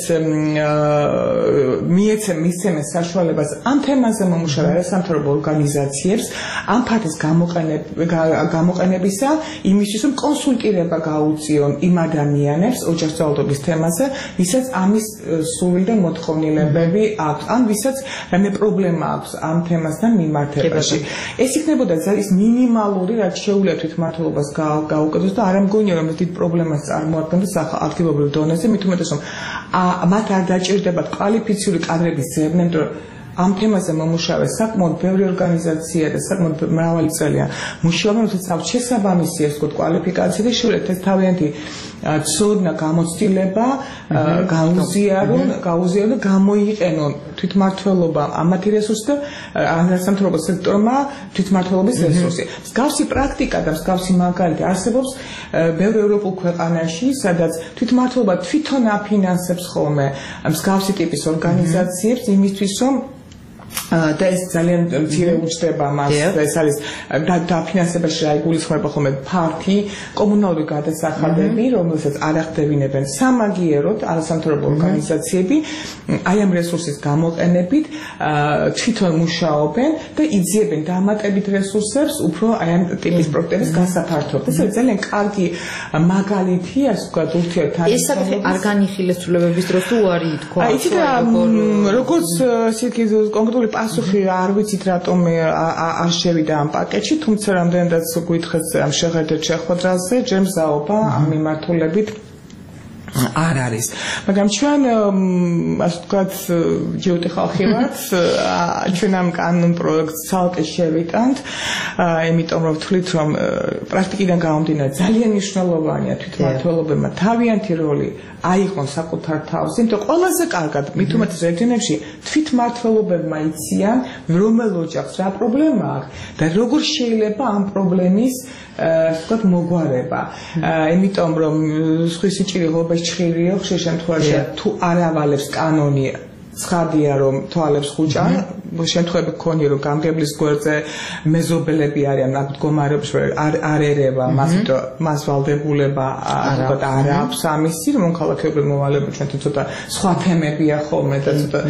მიეცემ მისცემენ საშუალებას ამ თემაზე მომუშავე არასამთავრობო ორგანიზაციებს ამ ფართის გამოყენებისა, იმისთვის რომ კონსულტირება გაუწიონ იმ ადამიანებს ოჯახსავალდობის თემაზე, ვისაც ამის სურვილი და მოთხოვნილებები აქვს, ან ვისაც რამე პრობლემა აქვს ამ თემასთან მიმართებაში. ეს იქნებოდა ის მინიმალური, რაც შეუძლია თვითმმართველობას გაუკეთოს და არ ამგონია რომ დიდ პრობლემას წარმოადგენს ადგილობრივ დონეზე, მით უმეტეს რომ მათ არ დაჭირდებათ კვალიფიციური კადრების ძებნა, იმიტომ რომ ამ თემაზე მომუშავე საკმაოდ ბევრი ორგანიზაცია და საკმაოდ მრავალი წელია მუშაობენ, თუმცა აქვს შესაბამისი ეს ვთქვათ კვალიფიკაცია და შეუძლიათ ეს თავიანთი ცოდნა, გამოცდილება გაუზიარონ, გაუზიარონ და გამოიყენონ თვითმმართველობა ამათი რესურსი და არასამთავრობო სექტორმა თვითმმართველობის რესურსი. მსგავსი პრაქტიკა და მსგავსი მაგალითი არსებობს ბევრ ევროპულ ქვეყანაში, სადაც თვითმმართველობა თვითონ აფინანსებს ხოლმე მსგავსი ტიპის ორგანიზაციებს იმისთვის, რომ და ეს ძალიან მცირე უჩნდება მას ეს არის დაფინანსებაში რა იგულისხმება ხოლმე ფართი კომუნალური გადასახადები რომელსაც არ ახდებინებენ სამაგიეროდ არასამთავრობო ორგანიზაციები აი ამ რესურსის გამოყენებით თვითონ მუშაობენ და იძიებენ დამატებით რესურსებს უფრო აი ამ ტიპის პროექტების გასაფართოებას ეს ძალიან კარგი მაგალითი ასე ვთქვათ ურთიერთთანხმდები ეს საკითხი არ განიხილეს ცვლილებების დროს თუ უარი ითქვა აი იცით როგორც სიკიზო კონკრეტული პასუხი არ ვიცით რატომ არ შევიდა ამ პაკეტში, თუმცა რამდენადაც გითხეთ ამ შეხედეთ შეხვედრაზე, ჯერ მზაობა ამ მიმართულებით არ არის. მაგრამ ჩვენ ასე ვთქვათ, ჯიუტი ხალხი ვართ, ჩვენ ამ კანონ პროექტს ცალკე შევიტანთ, იმიტომ რომ ვთვლით, რომ პრაქტიკიდან გამომდინარე ძალიან მნიშვნელოვანია თვითმმართველობებმა თავიანთი როლი აიღონ საკუთარ თავს, იმიტომ ყველაზე კარგად მით უმეტეს რეგიონებში თვითმმართველობებმა იციან, რომელ ოჯახს რა პრობლემა აქვს და როგორ შეიძლება ამ პრობლემის ვთქვათ მოგვარება. იმიტომ რომ სხვისი ჭირიღობა ჭირიო ხშირ შემთხვევაში თუ არ ავალებს კანონი ცხადია რომ თვალებს ხუჭა შემთხვევები გქონია რომ გამგებლის გვერდზე მეზობელები არიან აქ მდგომარეობის არ არ ერევა მას მას ვალდებულება ვთქვათ არ აქვს ამისი რომ მოქალაქეობრივ მოვალეობა ჩვენთან ცოტა სხვა თემებია ხოლმე და ცოტა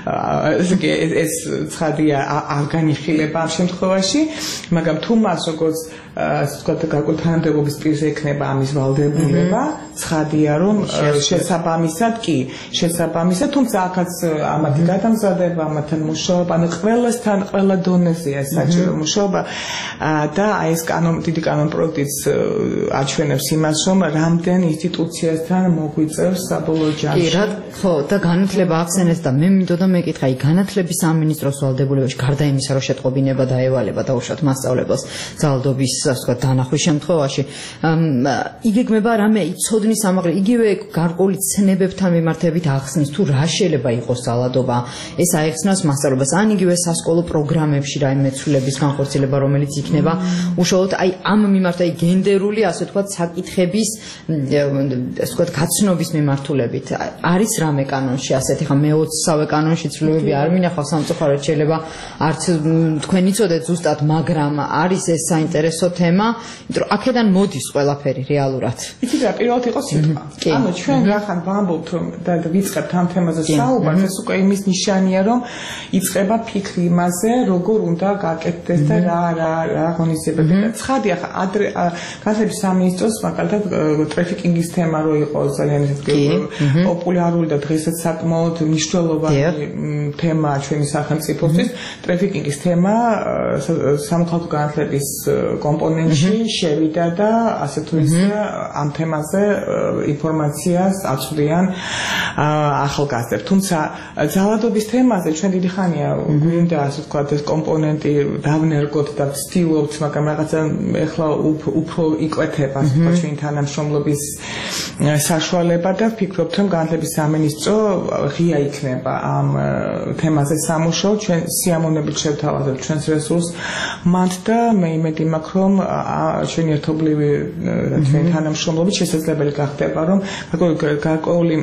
ეს ცხადია არ განიხილება ამ შემთხვევაში მაგრამ თუ მას როგორც ასე ვთქვათ გარკვეული თანამდებობის პირს ექნება ამის ვალდებულება ცხადია რომ შესაბამისად კი შესაბამისად თუმცა აქაც ამათი გადამზადება ამათთან მუშაობა ანუ ყველასთან ყველა დონეზეა საჭირო მუშაობა და აი ეს კანონ დიდი კანონ პროექტიც აჩვენებს იმას რომ რამდენ ინსტიტუციასთან მოგვიწევს საბოლოო ჯამში კი რა ხო და განათლება ახსენეთ და მე მინდოდა მეკითხა აი განათლების სამინისტროს ვალდებულებაში გარდა იმისა რომ შეტყობინება და ევალება დაუშვათ მასწავლებელს ძალადობის ასე ვთქვათ დანახვის შემთხვევაში იგეგმება რამე იცოდნის ამაღლე იგივე გარკვეული ცნებებთან მიმართებით ახსნის თუ რა შეიძლება იყოს ძალადობა ეს აეხსნას მასწავლებლებს ან იგივე სასკოლო პროგრამებში რაიმე ცვლილების განხორციელება რომელიც იქნება უშუალოდ აი ამ მიმართ აი გენდერული ასე ვთქვათ საკითხების ასე ვთქვათ გაცნობის მიმართულებით არის რამე კანონში ასეთი ხა მეოცსავე კანონში ცვლილებები არ მინახავს სამწუხაროდ შეიძლება არც თქვენ იცოდეთ ზუსტად მაგრამ არის ეს საინტერესო თემა იმიტომ რომ აქედან მოდის ყველაფერი რეალურად იცით რა პირველად იყო სიტყვა ანუ ჩვენ რახან ვამბობთ რომ და ვიწყებთ ამ თემაზე საუბარს ეს უკვე იმის ნიშანია რომ იწყება ფიქრი იმაზე როგორ უნდა გაკეთდეს და რა რა რა ღონისძიებები და ცხადია ხა ადრე განათლების სამინისტროს მაგალითად ტრაფიკინგის თემა რო იყო ძალიან პოპულარული და დღესაც საკმაოდ მნიშვნელოვანი თემაა ჩვენი სახელმწიფოსთვის ტრაფიკინგის თემა სამოქალაქო განათლების კომპონენტში შევიდა და ასე თუ ისე ამ თემაზე ინფორმაციას აწვდიან ახალგაზრდებს. თუმცა ძალადობის თემაზე ჩვენ დიდი ხანია გვინდა ასე ვთქვათ ეს კომპონენტი დავნერგოთ და ვცდილობთ, მაგრამ რაღაცა ეხლა უფრო იკვეთება ასე ვთქვათ ჩვენი თანამშრომლობის საშუალება და ვფიქრობთ რომ განათლების სამინისტრო ღია იქნება ამ თემაზე სამუშაო ჩვენ სიამოვნებით შევთავაზებთ ჩვენს რესურსს მანდ და მე იმედი მაქვს რომ ჩვენი ერთობლივი ჩვენი თანამშრომლობით შესაძლებელი გახდება რომ გარკვეული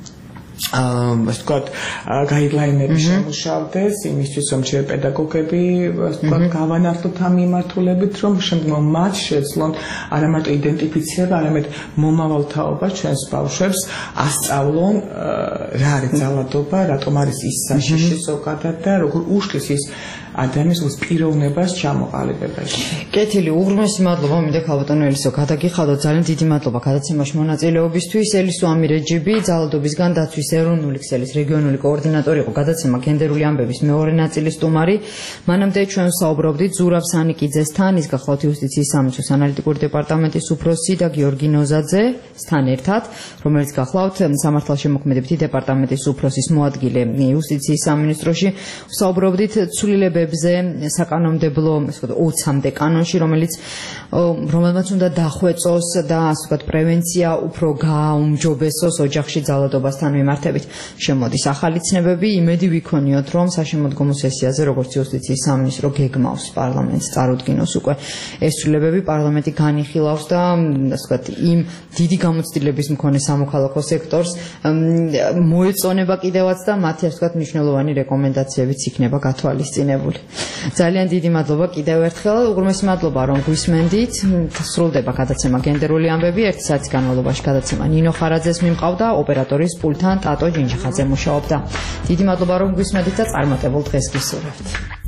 ასე ვთქვათ გაიდლაინები შემუშავდეს იმისთვის რომ ჩვენ პედაგოგები ასე ვთქვათ გავანაცვლოთ ამ მიმართულებით რომ შემდგომ მათ შეძლონ არა მარტო იდენტიფიცირება არამედ მომავალ თაობა ჩვენს ბავშვებს ასწავლონ რა არის ძალადობა რატომ არის ის საშიში ზოგადად და როგორ უშლის ის ადამიანის პიროვნებას ჩამოყალიბებაში. კეთილი, უღრმესი მადლობა მინდა ქალბატონო ელისო, გადაგიხადოთ ძალიან დიდი მადლობა გადაცემაში მონაწილეობისთვის. ელისო ამირეჯიბი, ძალადობისგან დაცვის ეროვნული ქსელის რეგიონული კოორდინატორი იყო, გადაცემა გენდერული ამბების მეორე ნაწილის სტუმარი. მანამდე ჩვენ საუბრობდით ზურაბ სანიკიძესთან, ის გახლავთ იუსტიციის სამინისტროს ანალიტიკური დეპარტამენტის უფროსი და გიორგი ნოზაძესთან ერთად, რომელიც გახლავთ სამართალშემოქმედებითი დეპარტამენტის უფროსის მოადგილე იუსტიციის სამინისტროში. საუბრობდით ცვლილებების კანონმდებლობებზე, საკანონმდებლო, ასე ვთქვათ, ოცამდე კანონში, რომელიც რომელმაც უნდა დახვეწოს და ასე ვთქვათ, პრევენცია უფრო გააუმჯობესოს ოჯახში ძალადობასთან მიმართებით. შემოდის ახალი ცნებები, იმედი ვიქონიოთ, რომ საშემოდგომო სესიაზე, როგორც იუსტიციის სამინისტრო გეგმავს პარლამენტს წარუდგინოს უკვე ეს ცვლილებები, პარლამენტი განიხილავს და ასე ვთქვათ, იმ დიდი გამოცდილების მქონე სამოქალაქო სექტორს მოეწონება კიდევაც და მათი ასე ვთქვათ, მნიშვნელოვანი რეკომენდაციებიც იქნება გათვალისწინებული. ძალიან დიდი მადლობა კიდევ ერთხელ, უღრმესი მადლობა რომ გვისმენდით. სრულდება გადაცემა გენდერული ამბები, ერთი საათის განმავლობაში გადაცემა ნინო ხარაძეს მიმყავდა, ოპერატორის პულტთან ტატო ჯინჯიხაძე მუშაობდა. დიდი მადლობა რომ გვისმენდით და წარმატებულ დღეს გისურვებთ.